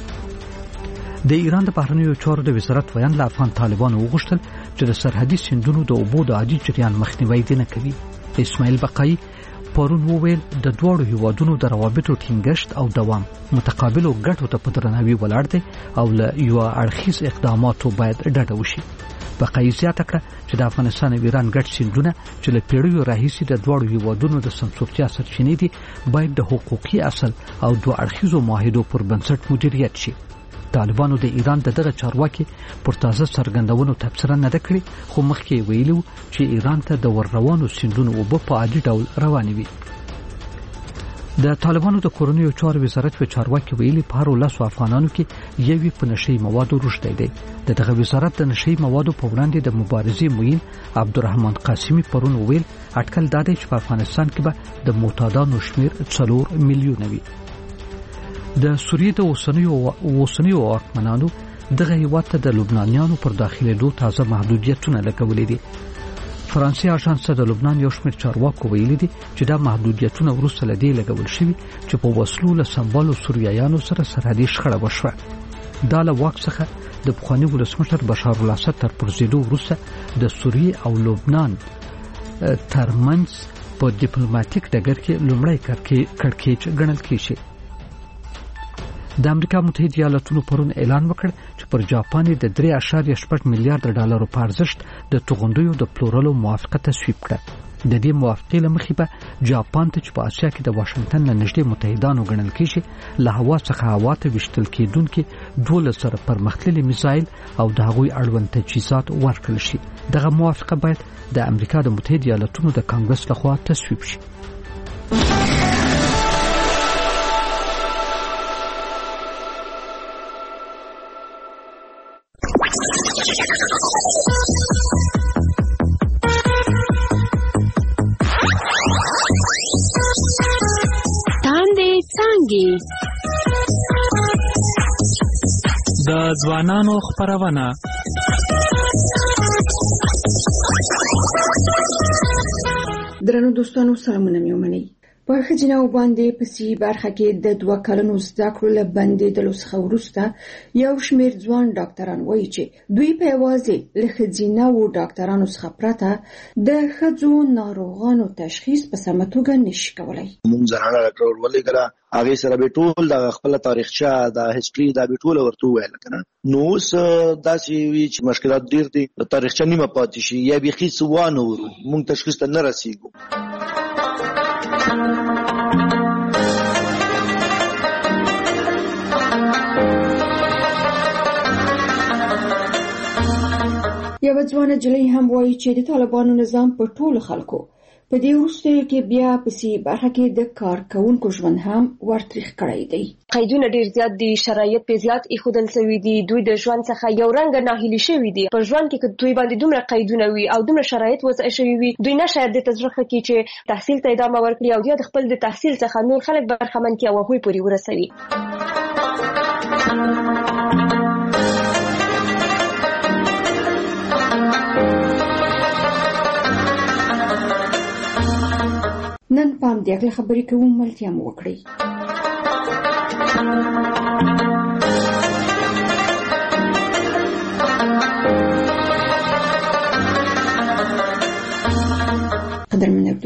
د ایران د بهرنیو چارو د وزارت ویان له افغان طالبانو وغوښتل چې د سرحدي سیندونو د اوبو د عادي جریان مخنیوی دې نه کوي. اسماعیل بقایي پرون وویل د دوړو هیوادونو د روابطو ټینګښت او دوام متقابلو ګټو ته په درناوي ولاړ دی او له یو اړخیز اقداماتو باید ډډه وشي. بقایي زیاته کړه چې د افغانستان او ایران ګډ سیندونه چې له پیړیو راهیسې د دوړو هیوادونو د سمسورتیا سرچینې دي باید د حقوقي اصل او دوه اړخیزو معاهدو پر بنسټ مدیریت شي. طالبانو د ایران د دغه چارواکي پر تازه څرګندونو تبصره نه ده کړې، خو مخکې ویلي چې ایران ته د ور روانو سیندونو اوبه په عادي ډول روانې وي. د طالبانو د کورنیو چارو وزارت په چارواکي ویلي په هر لاسو افغانانو کې یوې په نشي موادو رشته دی. د دغه وزارت د نشي موادو په وړاندې د مبارزې موین عبدالرحمن قاسمی پرون ویل اټکل دا دی چې په افغانستان کې به د معتادانو شمیر څلور میلیونه وي. د سوریې د اوسنیو اوسنیو واکمنانو دغه هیواد ته د لبنانیانو پر داخلېدو تازه محدودیتونه لګولې دي. فرانسې اژانس د لبنان یو شمېر چارواکو ویلي دي چې دا محدودیتونه وروسته له دې لګول شوي چې په وسلو له سمبالو سوریایانو سره سرحدي شخړه وشوه. دا له واک څخه د پخواني ولسمشر بشار الاسد تر پرځېدو وروسته د سوریې او لبنان ترمنځ په ډیپلوماټیک ډګر کې لومړی کړکېچ ګڼل کېږي. د امریکا متحده ایالاتونو پرون اعلان وکړ چې پر جاپان د درې اعشاریه شپږ میلیارډ ډالرو په ارزښت د توغندیو د پلورلو موافقه تصویب کړه. د دې موافقې له مخې به جاپان ته چې په اسیا کې د واشنگټن له نږدې متحدانو ګڼل کېږي له هوا څخه هوا ته ویشتل کېدونکي دولس سره پرمختللي میزایل او د هغوی اړوند تجهیزات ورکړل شي. دغه موافقه باید د امریکا د متحده ایالاتونو د کانګرس لخوا تصویب شي. د ځوانانو خپرونه درنو دوستانو سلامونه مې ومنئ. په ښځینه باندې په سی برخه کې د دوه کلونو زده کړو له بندېدلو څخه وروسته یو شمېر ځوان ډاکټران وایي چې دوی په یوازې له ښځینه و ډاکټرانو څخه پرته د ښځو ناروغانو تشخیص په سمه توګه نشي کولی. موږ زنانه ډاکټر ولېږله، هغې سره به ټول د خپله تاریخچه د هسټري دا به ټوله ورته وویل که نه. نو اوس داسې وي چې مشکلات ډېر دي، د تاریخچه نیمه پاتې شي یا بیخي څه وانه ورو، موږ تشخیص ته نه رسېږو. یوه ځوانه نجلۍ هم وایي چې د طالبانو نظام په ټولو خلکو په دې وروستیو کې بیا په سي برخه کې د کار کوونکو ژوند هم ورتریخ کړی دی. قیدونه ډیر زیات دي، شرایط په زیات ایښودل شوي دي، دوی د ژوند څخه یو رنګه ناهیلي شوي دي. په ژوند کې که دوی باندې دومره قیدونه وي او دومره شرایط وضع شوي وي، دوی نه شاید دې ته زړه ښه کړي چې تحصیل ته ادامه ورکړي او یا د خپل د تحصیل څخه نور خلک برخمن کړي او هغوی پورې ورسوي. نن پام دې اغله خبرې کوم ملتیا مو وکړئ. قدرمن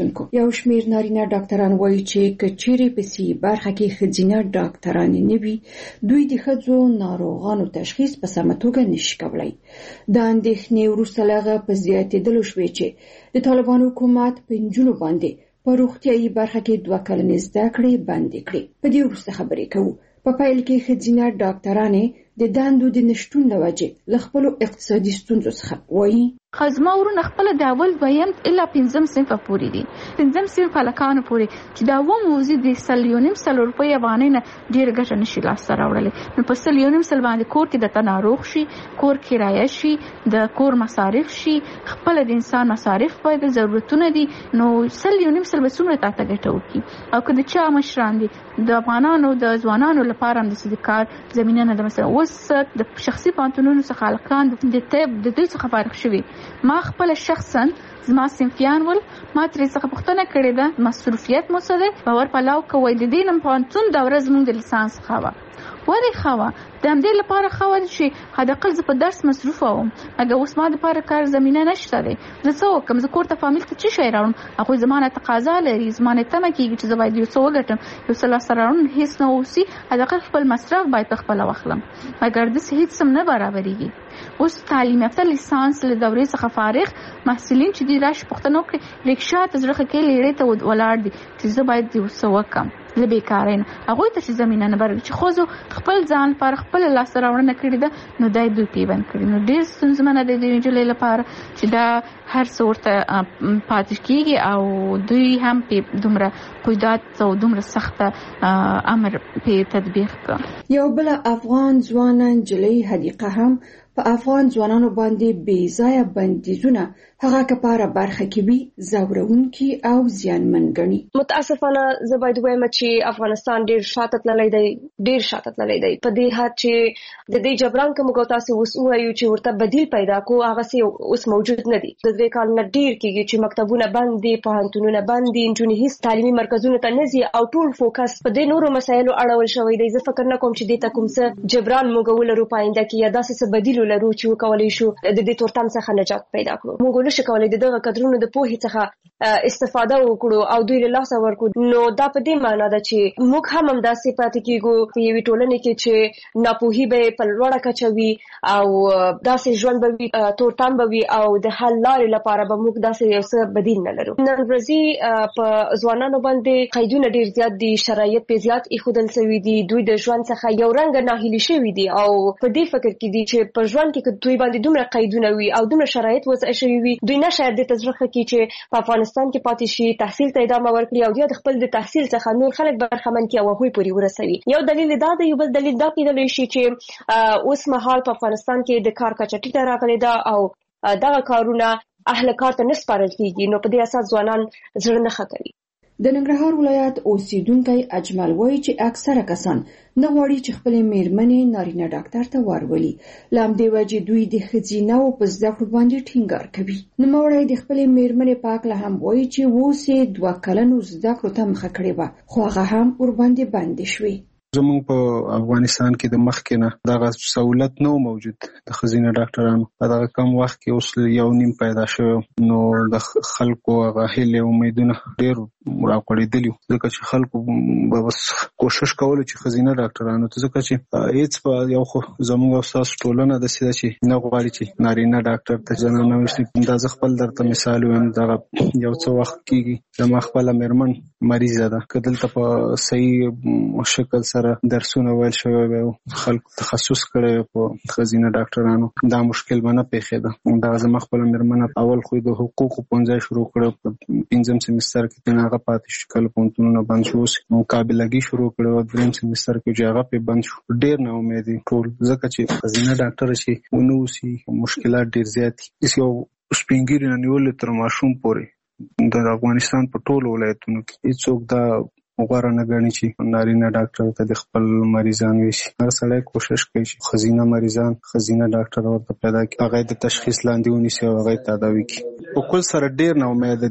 اوریدونکو یو شمیر نارینه ډاکټران وایي چې کچيري په سي برخه کې ښځینه ډاکټران نه وي دوی د ښځو ناروغانو تشخیص په سمه توګه نشي کولای. د اندېښنې وروسته لغه په زیاتېدلو شوې چې د طالبانو حکومت په نجونو باندې په روغتیايي برخه کې دوه کلنې زده کړې بندې کړې. په دې وروسته خبرې کوو. په پایل کې ښځینه ډاکټرانې د دندو د نشټون له وجې له خپلو اقتصادي ستونزو څخه وایي خزما ورونه خپل د اول دویم الا پنځم صنف پورې دي. پنځم صنف هلکانو پورې چې دا و موزي د سلیونیم سل روپۍ افغانۍ نه ډېر ګټه نشي لاسته راوړلی. نو په سلیونیم سل باندې کور کې د تناروغ شي، کور کرایه شي، د کور مصارف شي، خپل د انسان مصارف باید ضرورتونه دي. نو سلیونیم سل به څومره تاته ګټه وکړي. او که د چا مشران دي د افغانانو د ځوانانو لپاره هم د کار زمینه نه ده. مثلا اوس د شخصي پانتونونو څخه هلکان د طب د دوی څخه فارغ شوي. ما خپل شخصا زما صنفیان ول ما ترې څخه پوښتنه کړې ده مصروفیت مو څه دی. باور پلاو کوی د دې نن پوهنتون دوره زموږ د لیسانس ښه وه. ولې ښه وه؟ د همدې لپاره ښه وه چې حداقل زه په درس مصروفه وم. اگه اوس ما دپاره کار زمینه نشته دی، زه څه وکړم؟ زه کور ته فامیل ته څه شی راوړم؟ هغوی زما نه تقاضا لري، زما نه تمه کېږي چې زه باید یو څه وګټم، یو څه لاسته راوړم هېڅ نه اوسي. حداقل خپل مصرف باید پخپله واخلم، مګر داسې هېڅ هم نه برابرېږي. اوس تعلیم یافته لیسانس له دورې څخه فارغ محصلین چې دي راشي پوښتنه وکړي رکشا ته زړه ښه کې لیړې ته ولاړ دي چې زه باید یو څه وکړم له بېکارۍ نه. هغوی ته چې زمینه نه برابرېږي چې ښځو خپل ځان لپاره خپله لاسته راوړنه کړې ده نو دا یې دوی پیوند کړي. نو ډېر ستونزمنه دی د نجلۍ لپاره چې دا هر څه ورته پاتې کېږي او دوی هم پې دومره قیودات او دومره سخته امر پې تطبیق کړه. یو بله افغان ځوانه نجلۍ حدیقه هم په افغان ځوانانو باندې بې ځایه بندیزونه هغه کپاره برخه کې وي ځورونکي او زیانمن ګڼي. متاسفانه زه باید ووایم چې افغانستان ډېر شاته تللی دی، ډېر شاته تللی دی په دې حد چې د دې جبران که موږ تاسو اوس ووایو چې ورته بدیل پیدا کړو هغسې اوس موجود نه دي. د دوی کال نه ډېر کېږي چې مکتبونه بند دي، پوهنتونونه بند دي، نجونې هېڅ تعلیمي مرکزونو ته نه ځي او ټول فوکس په دې نورو مسایلو اړول شوی دی. زه فکر نه کوم چې دې ته کوم څه جبران موږ ولرو په آینده کې یا داسې څه بدیل ولرو چې وکولی شو د دې تورتم څخه نجات پیدا کړو. موږ نشو کولی د دغه کدرونو د پوهې څخه استفاده وکړو او دوی له لاسه ورکړو. نو دا په دې معنا ده چې موږ هم همداسې پاتې کېږو په یوې ټولنې کې چې ناپوهي به یې په لوړه کچه وي او داسې ژوند به وي، تورتم به وي او د حل لارې لپاره به موږ داسې یو څه بدیل نه لرو. نن ورځې په ځوانانو باندې قیدونه ډېر زیات دي، شرایط پې زیات ایښودل شوي دي، دوی د ژوند څخه یو رنګه ناهیلي شوي دي او په دې فکر کې دي چې په ژوند کې دوی باندې دومره قیدونه وي او دومره شرایط وضع شوي وي دوی نه شاید دې ته زړه ښه کړي چې په افغانستان کې پاتې شي، تحصیل ته ادامه ورکړي او یا د خپل د تحصیل څخه نور خلک برخمن کړي او هغوی پورې ورسوي. یو دلیل دا دی. یو بل دلیل دا کېدلی شي چې اوس مهال په افغانستان کې د کار کچه ټیټه راغلې ده او دغه کارونه اهل کار ته نه سپارل کېږي. نو په دې اساس ځوانان زړه نه ښه کوي. د ننګرهار ولایت اوسیدونکی اجمل وایي چې اکثره کسان نه غواړي چې خپلې میرمنې نارینه ډاکټر ته ورولي. له همدې وجې دوی د ښځینه‌وو په زده کړو باندې ټینګار کوي. نوموړی د خپلې میرمنې په هکله هم وایي چې اوس یې دوه کلنو زده کړو ته مخه کړې وه خو هغه هم ورباندې بندې شوې. زموږ په افغانستان کې د مخکې نه دغه سہولت نه موجود د ښځینه ډاکټرانو. په دغه کم وخت کې اوس یو نیم پیدا شوی نو د خلکو هغه هیلې او امیدونه ډېر راغوړېدلي ځکه چې خلکو به بس کوشش کوله چې ښځینه ډاکټرانو ته ځکه چې هېڅ په یو خو زموږ او ستاسو ټولنه داسې ده چې نه غواړي چې نارینه ډاکټر ته زنانه وشي. دا زه خپل درته مثال ویم دغه یو څه وخت کېږي زما خپله مېرمن مریضه ده که دلته په صحیح شکل سره درسونه ویل شوی وي او خلکو تخصص کړی وي په ښځینه ډاکټرانو دا مشکل به نه پیښېده. دا زما خپله مېرمنه اول خو د حقوقو پوهنځی شروع کړی په پنځم سیمستر کې چې هغه پاتې شو کله پوهنتونونه بند شو اوس مقابلګي شروع کړی وه درېیم سیمستر کې چې هغه پې بند شو. ډېر نا امید ټول ځکه چې ښځینه ډاکټره چې ونه اوسي مشکلات ډېر زیات دي. یو سپین ږیري نه نیولې تر ماشوم پورې د افغانستان په ټولو ولایتونو کې هېڅوک دا غوره نه ګڼي چې نارینه ډاکټر ته د خپل مریضان ویسي. هر سړی کوشش کوي چې ښځینه مریضان ښځینه ډاکټر ورته پیدا کړي، هغه د تشخیص لاندې ونیسي او هغه تداوي کړي. په کل سره ډېر نا امیده دي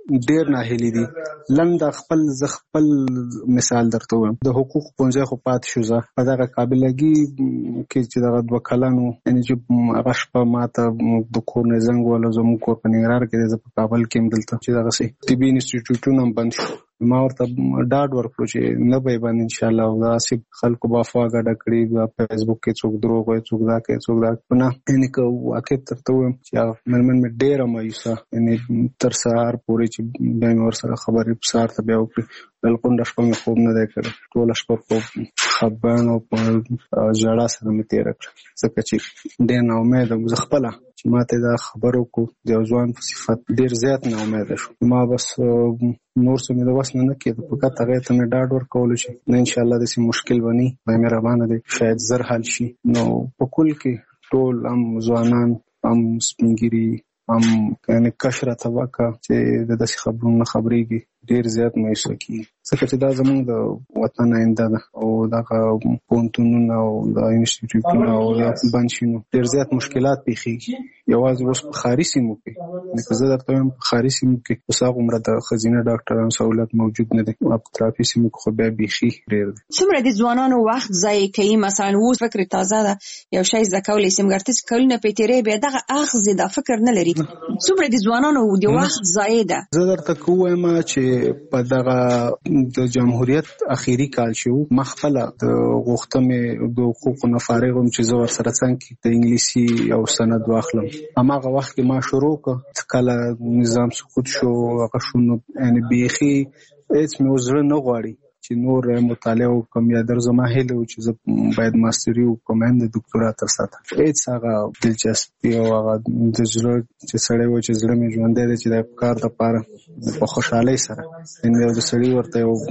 ډیر ناهیلي دي. لنډ خپل ز خپل مثال درته وایم، د حقوق پونځه خو پات شو زه په دغه قابلګي کې چې دغه دوه کلانو یعنی چې هغه شپه ماته د کور نه زنګ ولا زموږ کور په ننګرهار کې د په کابل کې هم دلته چې دغه سي طبي انسټیټیوټونه هم بند شو. ما ورته ډاډ ورکړو چې نه به باندې ان شاء الله او دا سي خلکو بافوا غډه کړی په فیسبوک کې څوک دروغ وایي څوک دا کوي څوک دا نه یعنی که واقع ترته ویم چې مېرمن مې ډېره مایوسه یعنی تر سهار پورې چې بیا مې ورسره خبرې سهار ته بیا وکړې بلکې شپه مې خوب نه دی کړی ټوله شپه په خفګان او په ژړا سره مې تېره کړه ځکه چې ډېر ناامیده وم. زه خپله چې ما ته دا خبر وکړو د یو ځوان په صفت ډېر زیات ناامیده شو. ما بس نور څه مې د وس نه نه کېده فقط هغې ته مې ډاډ ورکولو چې نه انشاءالله داسې مشکل به نه وي مهربانه دی شاید زر حل شي. نو په کل کې ټول هم ځوانان هم سپین ږیري هم یعنې کشره طبقه چې د داسې خبرونو نه خبرېږي ډېر زیات مایوسه کېږي ځکه چې دا زموږ د وطن آینده ده او دغه پوهنتونونه او د انسټیټیوټونه او د بند شي نو ډېر زیات مشکلات پېښېږي. یوازې اوس په ښاري سیمو کې لکه زه درته وایم په ښاري سیمو کې اوس هغومره د ښځینه ډاکټرانو سهولت موجود نه دی او په اطرافي سیمو کې خو بیا بیخي ډېر دی. څومره د ځوانانو وخت ضایع کوي مثلا اوس فکر تازه ده یو شی زده کولی سیم ګرته چې کلونه پې تېرې بیا دغه اخذ دا فکر نه لري څومره د ځوانانو د وخت ضایع ده. زه درته که ووایم چې په دغه د جمهوریت اخیری کال شو ما خپل د غوښتنې د حقوقو نه فارغ وم چې زه ورسره څنګه د انګلیسي او سند واخلم. هماغه وخت کې ما شروع کړ کله نظام سقوط شو هغه شو نو یعنې بیخي هېڅ مې اوس زړه نه غواړي چې نور مطالعه وکړم یا در زما هیله و چې زه باید ماستري وکړم هم د دکتورا تر سطح هېڅ هغه دلچسپي او هغه د زړه چې سړی و چې زړه مې ژوندی دی چې د کار دپاره په خوشحالۍ سره یعنې د سړي ورته یو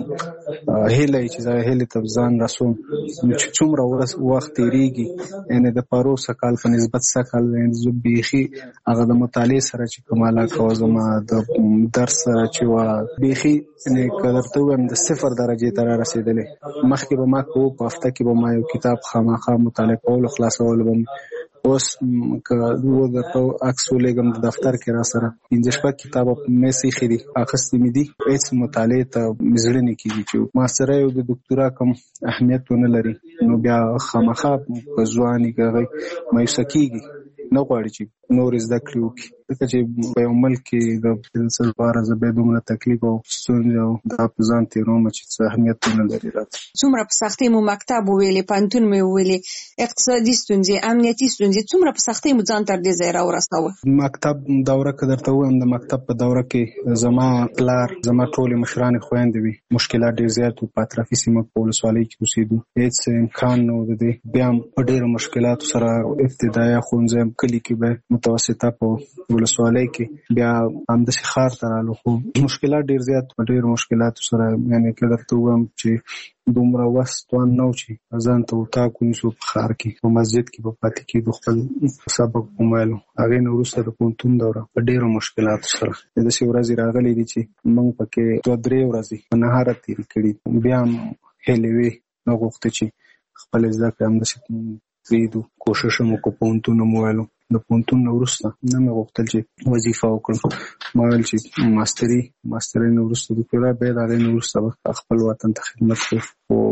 هیله چې زه هیلې ته ځان رسوم چې څومره وخت تېرېږي یعنې د پروسه کال په نسبت سږ کال زه بیخي هغه د مطالعې سره چې کوم علاقه وه زما د درس سره چې وه بیخي یعنې که درته ووایم د صفر درجې ته را رسېدلې. مخکې به ما کوو په هفته کې به ما یو کتاب خامخا مطالعه کولو خلاصولو به اوس که و درته عکس ولېږم د دفتر کې را سره پنځه شپږ کتابه په میز ایښي دي اخیستې مې دي هېڅ مطالعې ته مې زړه نه کېږي چې ماسترۍ او د دکتورا کوم اهمیت ونه لري نو بیا خامخا په ځوان یې که هغوی مایوسه کېږي نه غواړي چې نور زده کړې وکړي ځکه چې په یو ملک کې د څه لپاره زه بیا دومره تکلیف او ستونزې او دا په ځان تېروم چې څه اهمیت ونه لري راته. څومره په سختۍ مو مکتب وویلې پوهنتون مې وویلې اقتصادي ستونزې امنیتي ستونزې څومره په سختۍ مو ځان تر دې ځای راورساوه. مکتب دوره که درته ووایم د مکتب په دوره کې زما پلار زما ټولې مشرانې خویندې وي مشکلات ډېر زیات وو په اطرافي سیمه په ولسوالۍ کې اوسېدو هېڅ امکان نه و د دې بیا هم په ډېرو مشکلاتو سره ابتدایه ښوونځی کلي کې به متوسطه په ولسوالۍ کې بیا همداسې ښار ته رالو خو مشکلات ډېر زیات په ډېرو مشکلاتو سره یعنې که درته ووایم چې دومره وس توان نه و چې ځان ته اطاق ونیسو په ښار کې په مسجد کې به پاتې کېدو خپل سبق ومایلو. هغې نه وروسته د پوهنتون دوره په ډېرو مشکلاتو سره داسې ورځې راغلي دي چې موږ پکې دوه درې ورځې په نهاره تېرې کړي بیا هم هیلې وې نه غوښته چې خپلې زده کړې همداسې پرېږدو کوشش هم وکړو پوهنتون هم وویلو. د پوهنتون نه وروسته نه مې غوښتل چې وظیفه وکړم ما ویل چې ماستري ماسترۍ نه وروسته دکتورا بیا د هغې نه وروسته به خپل وطن ته خدمت کوو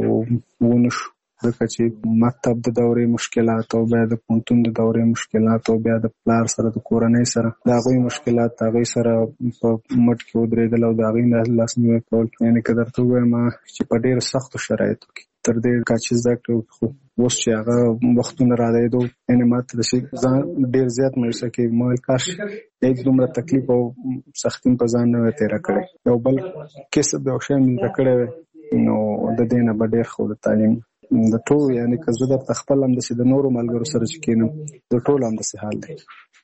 خو ونه شو ځکه چې مکتب د دورې مشکلات او بیا د پوهنتون د دورې مشکلات او بیا د پلار سره د کورنۍ سره د هغوی مشکلات د هغوی سره په مټ کې ودرېدل او د هغوی نه لاسنیوی کول یعنې که درته ووایم چې په ډېرو سختو شرایطو کې تر دې کچې زده کړې خو اوس چې هغه وختونه رالېدو یعنې ما ته داسې ځان ډېر زیات مایوسه کوي ما ویل کاش هېڅ دومره تکلیف او سختي په ځان نه وی تېره کړې یو بل کسب یو شی مې زده کړی وی نو د دې نه به ډېر ښه د تعلیم د ټول یعنې که زه درته خپل همداسې د نورو ملګرو سره چې کښېنم د ټولو همداسې حال دی.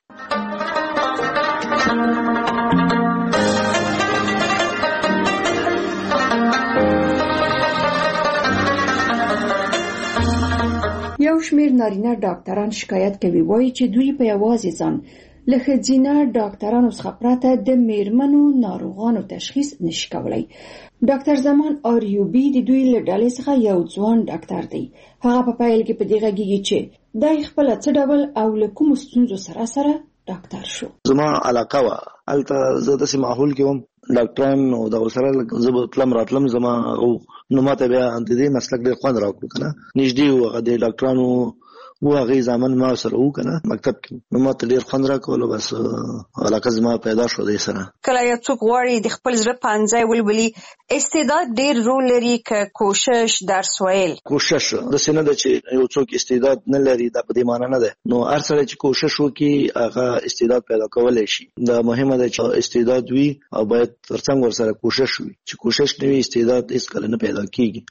یو شمېر نارینه ډاکټران شکایت کوي وایي چې دوی په یوازې ځان له ښځینه ډاکټرانو څخه پرته د میرمنو ناروغانو تشخیص نشي کولی. ډاکټر زمان آریوبي د دوی له ډلې څخه یو ځوان ډاکټر دی. هغه په پیل کې په دې غږیږي چې دی خپله څه ډول او له کومو ستونزو سره سره ډاکټر شو. زما علاقه وا الته زه د سیمه ماحول کې هم ډاکټران او د سره زه کلم راتلم زما نو ماته بیا د دې مسلک ډېر خوند راکړو کنه نږدې و د ډاکټرانو و هغه زمون ما سره و کنه مکتب کې نو ماته ډېر خوند راکول بس علاقه زما پیدا شو د سره. کله یو څوک غواړي د خپل زړه پانځای ولولي استعداد ډېر رول لري ک کوشش درس ویل کوشش د سینه د چې یو څوک استعداد نه لري د په دې معنی نه ده نو هر سره چې کوشش وکړي هغه استعداد پیدا کولای شي. د مهمه ده چې استعداد وي او باید ترڅنګ ور سره کوشش وي چې کوشش نه وي استعداد هیڅ کله نه پیدا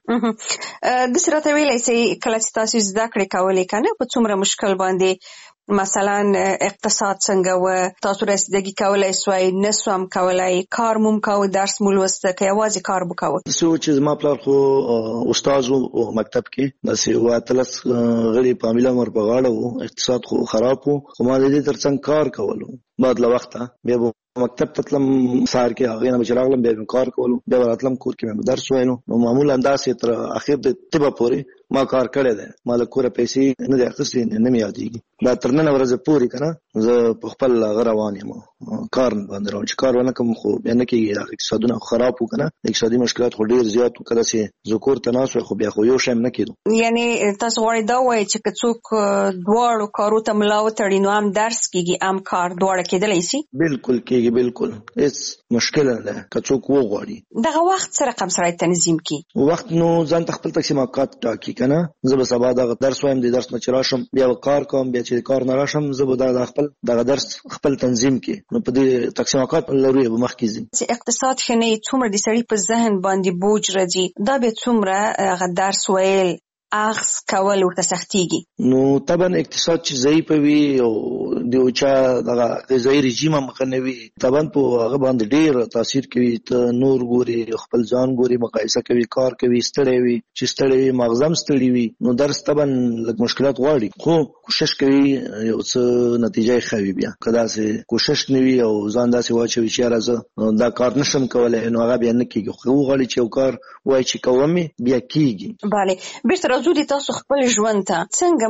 کیږي. د سره ته ویلای سي کله چې تاسو زده کړې کولې کنه په څومره مشکل باندې مثلا اقتصاد څنګه و تاسو رسیدګي کولای سوای نسوم کولای کار مم کاوه درس مول وسته کې आवाज کار وکاوه سو چې ما پلار خو استاد او مکتب کې د سی واتلس غړي په عامله مر په غاړه اقتصاد خو خراب وو خو ما دې ترڅنګ کار کولو بعد له وخته بیا مکتب تطلم سار کې هغه نه بچراغلم به کار کولو بیا راتلم کور کې مې درس وایلو نو معمولا انداسې تر اخر د تبه پورې ما کار کړی دی ما له کوره پیسې نه دی اخیستې نه مې یادېږي دا تر نن ورځې پورې کنه زه په خپل روان یم کار باندې روان چې کار ونه کوم خو بیا نه کېږي اقتصادونه خراب وو کنه اقتصادي مشکلات خو ډېر زیات وو کله چې زه کور ته ناست خو بیا خو یو شی نه کېدو یعنی تاسو غواړئ دا وایئ چې که څوک دواړو کارو ته ملا وتړي نو هم درس کېږي هم کار دواړه کېدلی شي بالکل کېږي بالکل هیڅ مشکل نه ده که څوک وغواړي دغه وخت سره کوم سره تنظیم کړي وخت نو ځان ته خپل تقسیمات ټاکي کنه زه به سبا دغه درس وایم د درس نه چې راشم بیا کار کوم بیا چې کار نه راشم زه به د خپل دغه درس خپل تنظیم کړي نو په دې تقسیمات لري به مخکې ځي چې اقتصاد خنه څومره د سړي په ذهن باندې بوج راځي دا به څومره غ درس ویل اخذ کول ورته سختيږي نو طبعا اقتصاد چې ضعیف وي او د اوچا دغه غذایی رژیم هم خنوي طبعا په هغه باندې ډیر تاثیر کوي ته نور ګوري خپل ځان ګوري مقایسه کوي کار کوي ستړی وي چې ستړی وي مغزم ستړی وي نو درس طبعا لږ مشکلات غواړي خو کوشش کوي یو څه نتیجه ښه بیا کدا سه کوشش نوي او ځان داسې واچوي چې راځه دا کار نشم کولای نو هغه بیا نه کیږي خو غواړي چې یو کار وای چې کوم بیا کیږي bale بیرته زودی تاسو خپل ژوند ته څنګه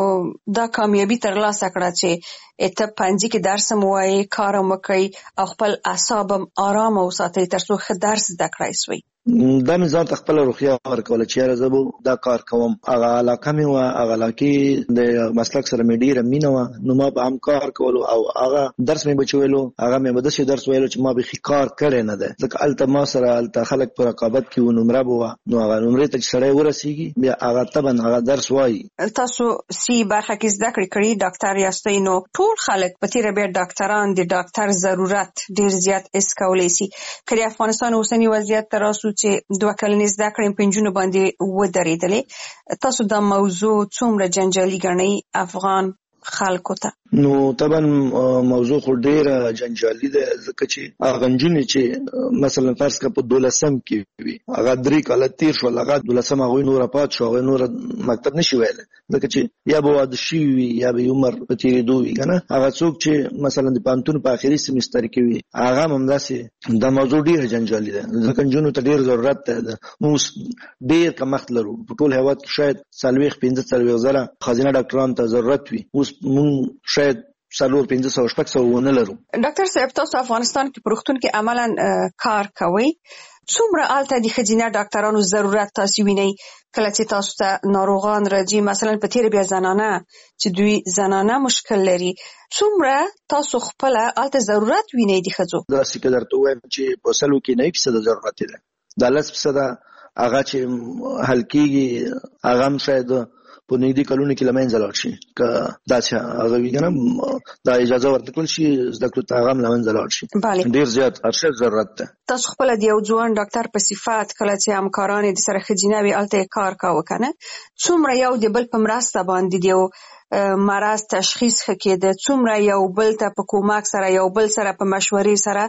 مو دا کامیابی ترلاسه کړه چې ته پنځه کې درس مو وایي کار مو کوي او خپل اعصاب آرام وساتئ ترڅو ښه درس زده کړئ سوی دا مې ځان ته خپل روحیه ورکوله چې زه به دا کار کوم هغه علاقه مې وه هغه علاقې د مسلک سره مې ډېره مینه وه نو ما به هم کار کولو او هغه درس مې به چې ویلو هغه مې به داسې درس ویلو چې ما بیخي کار کړی نه دی ځکه هلته ما سره هلته خلک په رقابت کې وو نمره به وه نو هغه نمرې ته چې سړی ورسېږي بیا هغه طبعا هغه درس وایي تاسو سی برخه کې زده کړې کړي ډاکټر یاستئ نو ټول خلک په تېره بیا ډاکټران د ډاکټر ضرورت ډېر زیات حس کولی شي که د افغانستان اوسني وضعیت ته راسو چې دوه کلنې زده کړې په نجونو باندې ودرېدلې تاسو دا موضوع څومره جنجالي ګڼئ افغان خلکو ته نو طبعا موضوع خو ډېره جنجالي ده ځکه چې هغه نجونې چې مثلا فرض کړه په دولسم کې وي هغه درې کاله تېر شول هغه دولسم هغوی نوره پات شو هغوی نوره مکتب نشي ویلی ځکه چې یا به واده شوي وي یا به عمر په تېرېدو وي که نه هغه څوک چې مثلا د پوهنتون په آخري سیمستر کې وي هغه هم همداسې دا موضوع ډېره جنجالي ده ځکه نجونو ته ډېر ضرورت دی موږ ډېر کمښت لرو په ټول هېواد کې شاید څلوېښت پنځه څلوېښت زره ښځینه ډاکټرانو ته ضرورت وي اوس موږ شاید څلور پنځه سوه شپږ سوه ونه لرو. ډاکټر صاحب تاسو افغانستان کې په روغتون کې عملاً کار کوئ څومره هلته د ښځینه ډاکټرانو ضرورت تاسو وینئ کله چې تاسو ته ناروغان راځي مثلا په تېره بیا زنانه چې دوی زنانه مشکل لري څومره تاسو خپله هلته ضرورت وینئ د ښځو داسې که درته ووایم چې په سلو کې نهه فیصده ضرورت دی دا لس فیصده هغه چې حل کېږي هغه هم شاید په نږدې کلونو کې له منځه لاړ شي که داسې هغه وي که نه دا اجازه ورته کړل شي زده کړو ته هغه هم له منځه لاړ شي ډېر زیات ارشد ضرورت ده تاسو خپله د یو ځوان ډاکټر په صفت کله چې همکاران یې د سره ښځینه وي هلته یې کار کاوه که نه څومره یو د بل په مرسته باندې د یو مرض تشخیص ښه کېده څومره یو بل ته په کومک سره یو بل سره په مشورې سره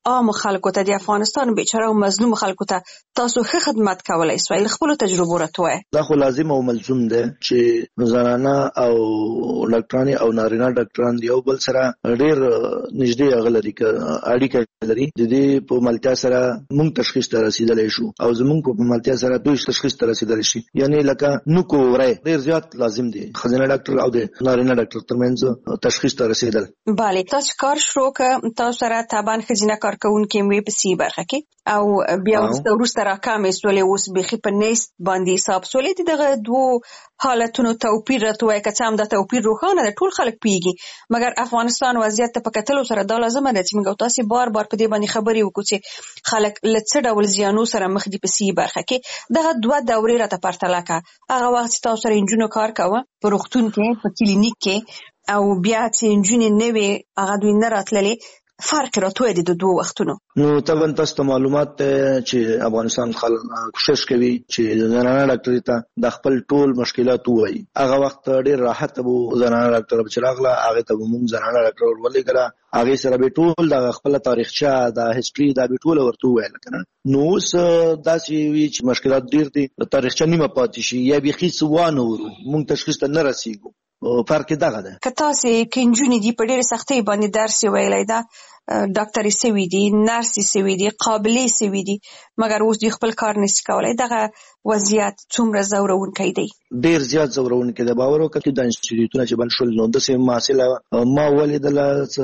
عام خلکو ته د افغانستان بیچاره او مظلوم خلکو ته تاسو ښه خدمت کولای سوای؟ خپل تجربه راته دا خو لازم او ملزوم ده چې زنانه او ډاکټران او نارینه ډاکټران یو بل سره ډېر نږدې غلري اړیکه لري. د دې په ملتیا سره موږ تشخیص ته رسیدلی شو او زموږ په ملتیا سره دوی تشخیص ته رسیدلی شي. یعنی لکه نوکو وری ډېر زیات لازم دي ښځینه ډاکټر او د نارینه ډاکټر ترمنځ تشخیص ته رسیدل. بله تاسو کار شروع کړ، تاسو سره طبعا ښځینه کارکوونکي مې په سی برخه کې او بیا وروسته راکمې سولې اوس بیخي په نیست باندې حساب سولې. دغه دوو حالتونو توپیر راته وایي، که څه هم دا توپیر روښانه ده ټول خلک پوهېږي، مګر افغانستان وضعیت ته په کتلو سره دا لازمه ده چې موږ او تاسې بار بار په دې باندې خبرې وکړو چې خلک له څه ډول زیانو سره مخ دي په سی برخه کې. دغه دوه دورې راته پرتله کړه، هغه وخت چې تاسو سره نجونو کار کوه په روغتون کې په کلینیک کې او بیا چې نجونې نه وې هغه دوی نه راتللې، فرق راته د دوه وختونو. نو طبعا تاسو ته معلومات چې افغانستان خلک کوشش کوي چې زنانه ډاکټر ته د خپل ټول مشکلات وایي. هغه وخت ډېر راحت وو زنانه ډاکټر چې راغله هغه ته موږ زنانه ډاکټر ولګره، هغه سره به ټول د خپل تاریخچه د هیستوري د به ټول ورته ویل کنه. نو اوس داسې وی چې مشکلات ډېر دي، تاریخچه نیمه پاتې شي یا بيخي سوانه ورو موږ تشخیص ته نه رسیږو. فرق دغه ده که تاسو کینجونی دی په ډېر سختۍ باندې درس ویلای دا ډاکټري سوي دي، نرسي سوي دي، قابلي سوي دي، مګر اوس دوی خپل کار نشي کولای. دغه وضعیت څومره زورونکی دی؟ ډېر زیات زورونکی دی. باور وکړئ چې د انسټیټیوټونو چې بل شول نو د سیم محصله ما ولیدل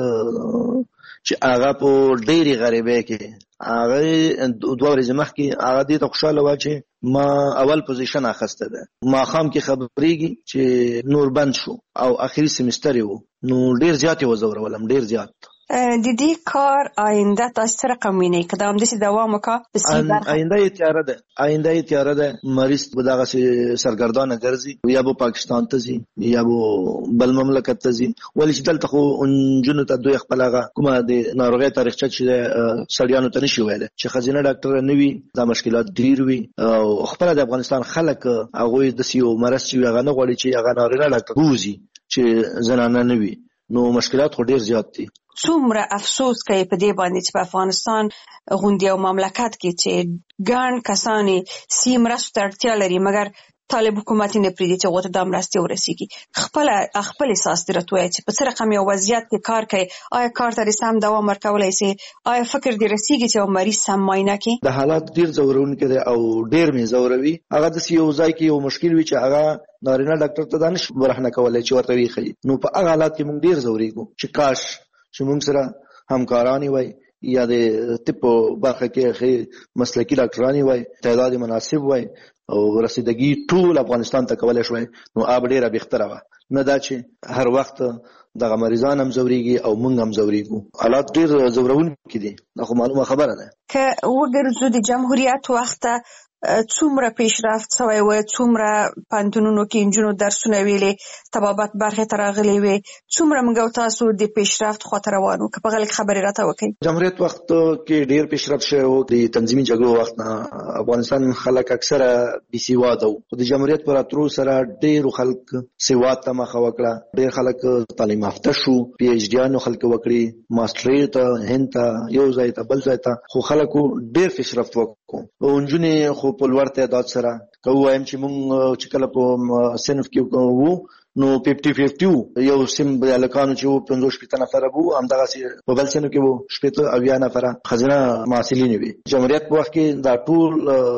چې هغه په ډېری غریبۍ کې هغه دوه ورځې مخکې هغه دې ته خوشاله و چې ما اول پوزیشن اخسته ده، ما خام کې خبرېږي چې نور بند شو او اخري سیمستر یو نو ډېر زیات یې وزورولم، ډېر زیات. د دې کار آینده تاسو سره کوم وینئ که دا همداسې دوام وکړه؟ آینده یې تیاره ده، آینده یې تیاره ده. مریض به دغسې سرګردانه ګرځي، یا به پاکستان ته ځي یا به بل مملکت ته ځي. ولې چې دلته خو نجونو ته دوی خپل هغه کومه د ناروغۍ تاریخچه چې سړیانو ته نشي ویلی چې ښځینه ډاکټره نه وي، دا مشکلات ډېر وي. او خپله د افغانستان خلک هغوی داسې یو مرض چې وي هغه نه غواړي چې هغه نارینه ډاکټر ووځي چې زنانه نه وي، نو مشکلات خو ډېر زیات دي. څومره افسوس کوي په دې باندې چې په افغانستان غوندې یو مملکت کې چې ګڼ کسان سی مرستو ته اړتیا لري مګر طالب حکومت نه پریږدي چې هغوی ته دا مرستې ورسیږي. خپله خپل احساس دې راته ووایه چې په څه رقم یو وضعیت کې کار کوي، آیا کار ته سم دوام ورکولی سي؟ آیا فکر دې رسیږي چې یو مریض سم معاینه کړي؟ د حالات ډېر ځورونکی دی او ډېر مې ځوروي. هغه داسې یو ځای کې یو مشکل وي چې هغه نارینه ډاکټر ته دا نشي برهنه کولی چې ورته ویښوي. نو په هغه حالات کې موږ ډېر ځورېږو چې کاش چې موږ سره همکارانی وای یا د طب په برخه کې ښې مسلکي ډاکټرانی وای، تعداد مناسب وای او رسیدګي ټول افغانستان ته کولی شوی، نو آب ډېره بهتره وه. نه دا چې هر وخت دغه مریضان هم ځورېږي او موږ هم ځورېږو. حالات ډېر ځورونکي دي، دا خو معلومه خبره ده. که وګرځو د جمهوریت وخته څومره پیشرفت شوی و، څومره پوهنتونونو کې نجونو درسونه ویلې، طبابت برخې ته راغلې وې، څومره موږ او تاسو د پیشرفت خواته روان وو؟ که په غلط خبرې راته وکړئ. جمهوریت وخت کې ډېر پیشرفت شوی و. د تنظیمي جګړو وخت نه افغانستان خلک اکثره بې سواده وو، خو د جمهوریت په راتلو سره ډېرو خلک سواد ته مخه وکړه، ډېر خلک تعلیم یافته شو، پی ایچ ډیانو خلک وکړي، ماسټرۍ ته هند ته یو ځای ته بل ځای ته، خو خلکو ډېر پیشرفت وکړو. او نجونې خو په لوړ تعداد سره که ووایم چې موږ چې کله په صنف کې وو نو ففټي ففټي وو، یو سیم هلکانو چې وو پنځوس شپېته نفره وو، همدغسې په بل صنف کې وو شپېته اویا نفره ښځینه محصلینې وې. جمهوریت په وخت کې دا ټول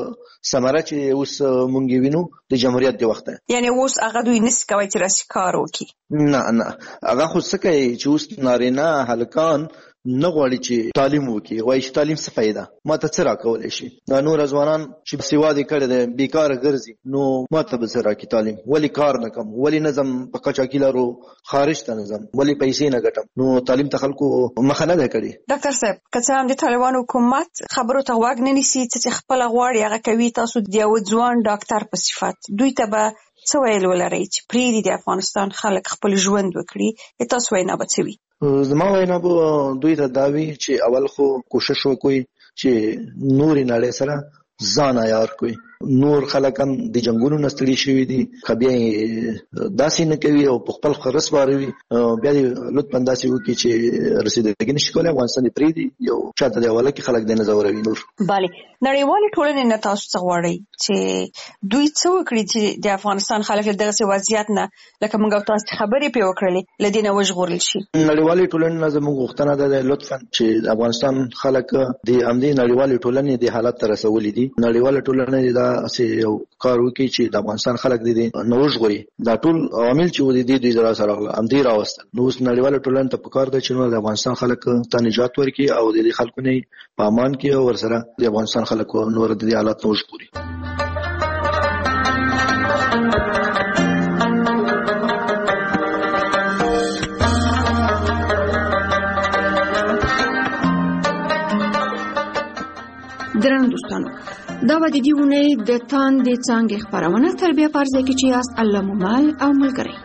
ثمره چې اوس موږ یې وینو د جمهوریت د وخت ده. یعنې اوس هغه دوی نشي کولی چې راسي کار وکړي؟ نه نه، هغه خو څه کوي چې اوس نارینه هلکان نه غواړي چې تعلیم وکړي، وایي چې تعلیم څه فایده، ما ته څه راکولی شي؟ دا نور ځوانان چې سواد یې کړی دی بېکاره ګرځي، نو ما ته به څه راکړي تعلیم؟ ولې کار نه کوم؟ ولې نه ځم په قاچاقي لارو خارج ته نه ځم؟ ولې پیسې نه ګټم؟ نو تعلیم ته خلکو مخه نه ده کړې. ډاکټر صاحب که څه هم د طالبانو حکومت خبرو ته غوږ نه نیسي، څه چې خپله غواړي هغه کوي، تاسو د یو ځوان ډاکټر په صفت دوی ته به څه ویل ولرئ چې پرېږدي د افغانستان خلک خپل ژوند وکړي؟ تاسو وینا به څه وي؟ زما وینا به دوی ته دا وي چې اول خو کوشش وکړي چې نورې نړۍ سره ځان عیار کړي. نور خلک هم د جنگونو نه ستړي شوي دي، که بیا داسې نه کوي او په خپل خرس واروي بیا دې لطفا داسې وکړي چې رسېدګي نشي کولی، افغانستان دې پرېږدي یو چاته د حواله کړي، خلک دې نه ځوروي. نور بله نړیوالې ټولنې نه تاسو څه غواړئ چې دوی څه وکړي چې د افغانستان خلک له دغسې وضعیت نه لکه موږ او تاسو خبرې پرې وکړلې له دې نه وژغورل شي؟ نړیوالې ټولنې نه زموږ غوښتنه ده لطفا چې د افغانستان خلک د همدې نړیوالې ټولنې د حالت ته رسولي دي. نړیواله ټولنه دا یو کار وکړي چې د افغانستان خلک د دې نه وژغوري. دا ټول عوامل چې ودي دي دوی سره سره همدې راوستل. نو اوس نړیواله ټولنه ته پکار ده چې نو د افغانستان خلک ته نجات ورکړي او د دې خلکو نه په امان کې او ورسره د افغانستان خلکو نور د دې حالت نه وژغوري. درنو دوستانو، دا به د دې اونۍ د تاندې څانګې خپرونه تر بیا په هر ځای کې چې یاست الله مو مل او ملګری.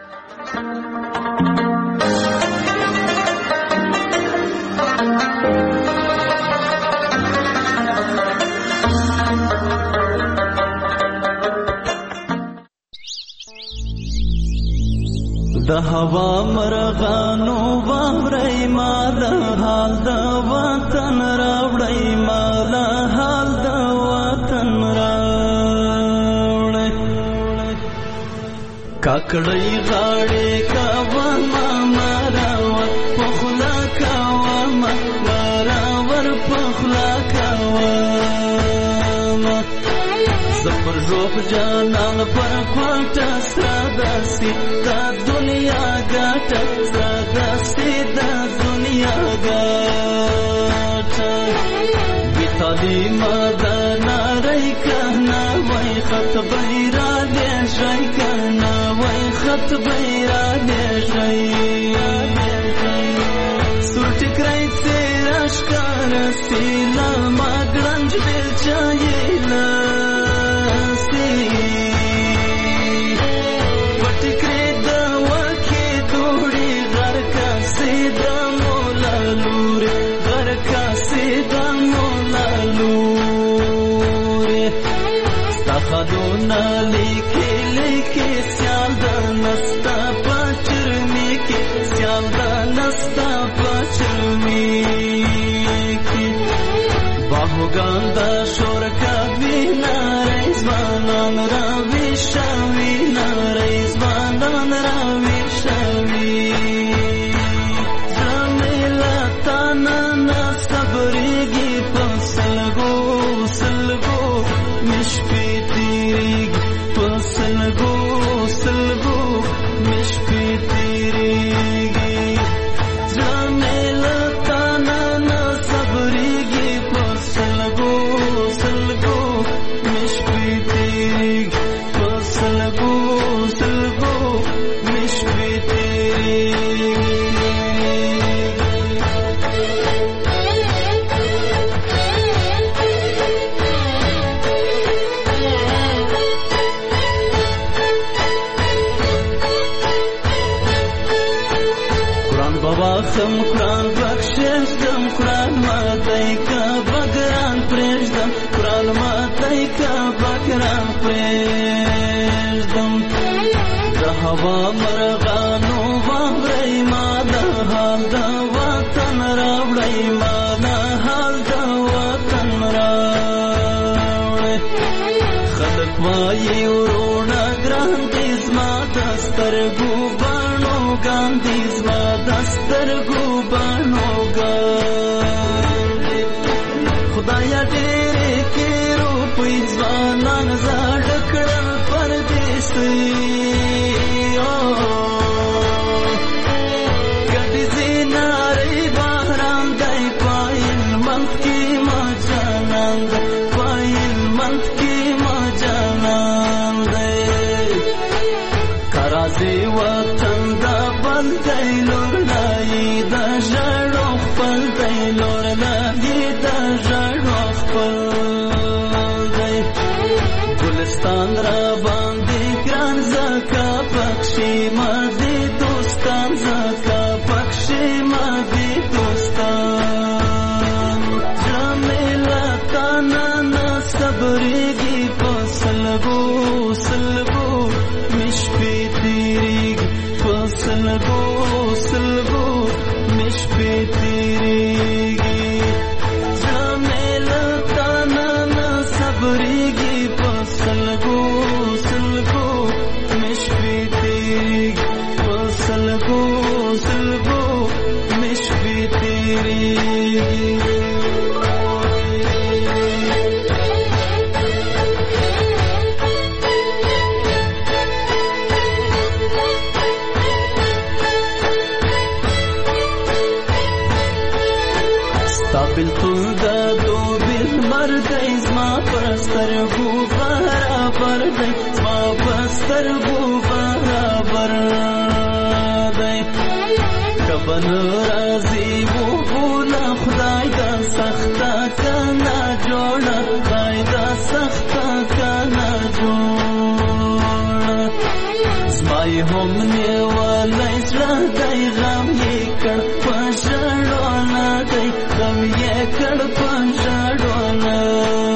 د هوا مرغانو واورئ مال حال د وطن راوړئ، مال حال د وطن راوړئ. کاکړئ غاړې کوه مراور پخلا کوه مراور پخلا کوه زفر روح جانان پر کوټه سره داسې دا دنیا ګټه سره داسې دا دنیا ګټه بې تعلیمه ده نارئ کنه وای خط بیرا لیږئ کنه وای خط بیرا لیږئ سور ټکری څېره ښکاره سي له ما ګړنج بیلچه یې له خدونا لیکي لیکي سیال د نستا پچرمی کی سیال د نستا پچرمی کی باهوګان د شور کوي نارې ځوانان راوي شوي نارې ځوانان راوي شوي زمیلا تانا نه صبرېږي په سلګو سلګو مشپې سلگو سلگو مشپی تیریگی جامیلا تانا نا صبریگی پر سلگو سلگو مشپی تیریگی پر سلگو سلگو مشپی تیریگی خم قرآن بخششدم قرآن ماتای که بگران پریشدم قرآن ماتای که بگران پریشدم د هوا مرغانو واورئ ما د حال د وطن راوړئ ما د حال د وطن راوړئ خلک وایي ورونه ګران دي زما د سترګو بڼو ګان دي زما د سترګو بڼو ګان دي خدایا ډېرې کې روپۍ ځوانان زاړه کړل پردیسۍ ګډې زینارې باران دی پایل منځ کې ما جانان دی پایل منځ کې ما جانان دی کرازي وطن دا بل دی لور لای دا ژړو خپل دی لور لای دا ژړو خپل دی ګلستان را باندې ګران زکا پکشي ما دي دوستان زکا پکشي ما دي دوستان جمیلا تانا نا صبرېږي په سلګو سلګو مش په تیریږي زمل تانا نه صبرېږي په سلګو سلګو مش په تیریږي په سلګو سلګو مش په تیریږي بلتون دا دو بیل مردی زما پستر گو برابر دی زما پستر گو برابر دی کبن رازی و بولا خدای دا سختا کنا جوڑا خدای دا سختا کنا جوڑا زمای هم نیوالی سرا دی غم یکن پشڑونا دی غم یکن پشڑونا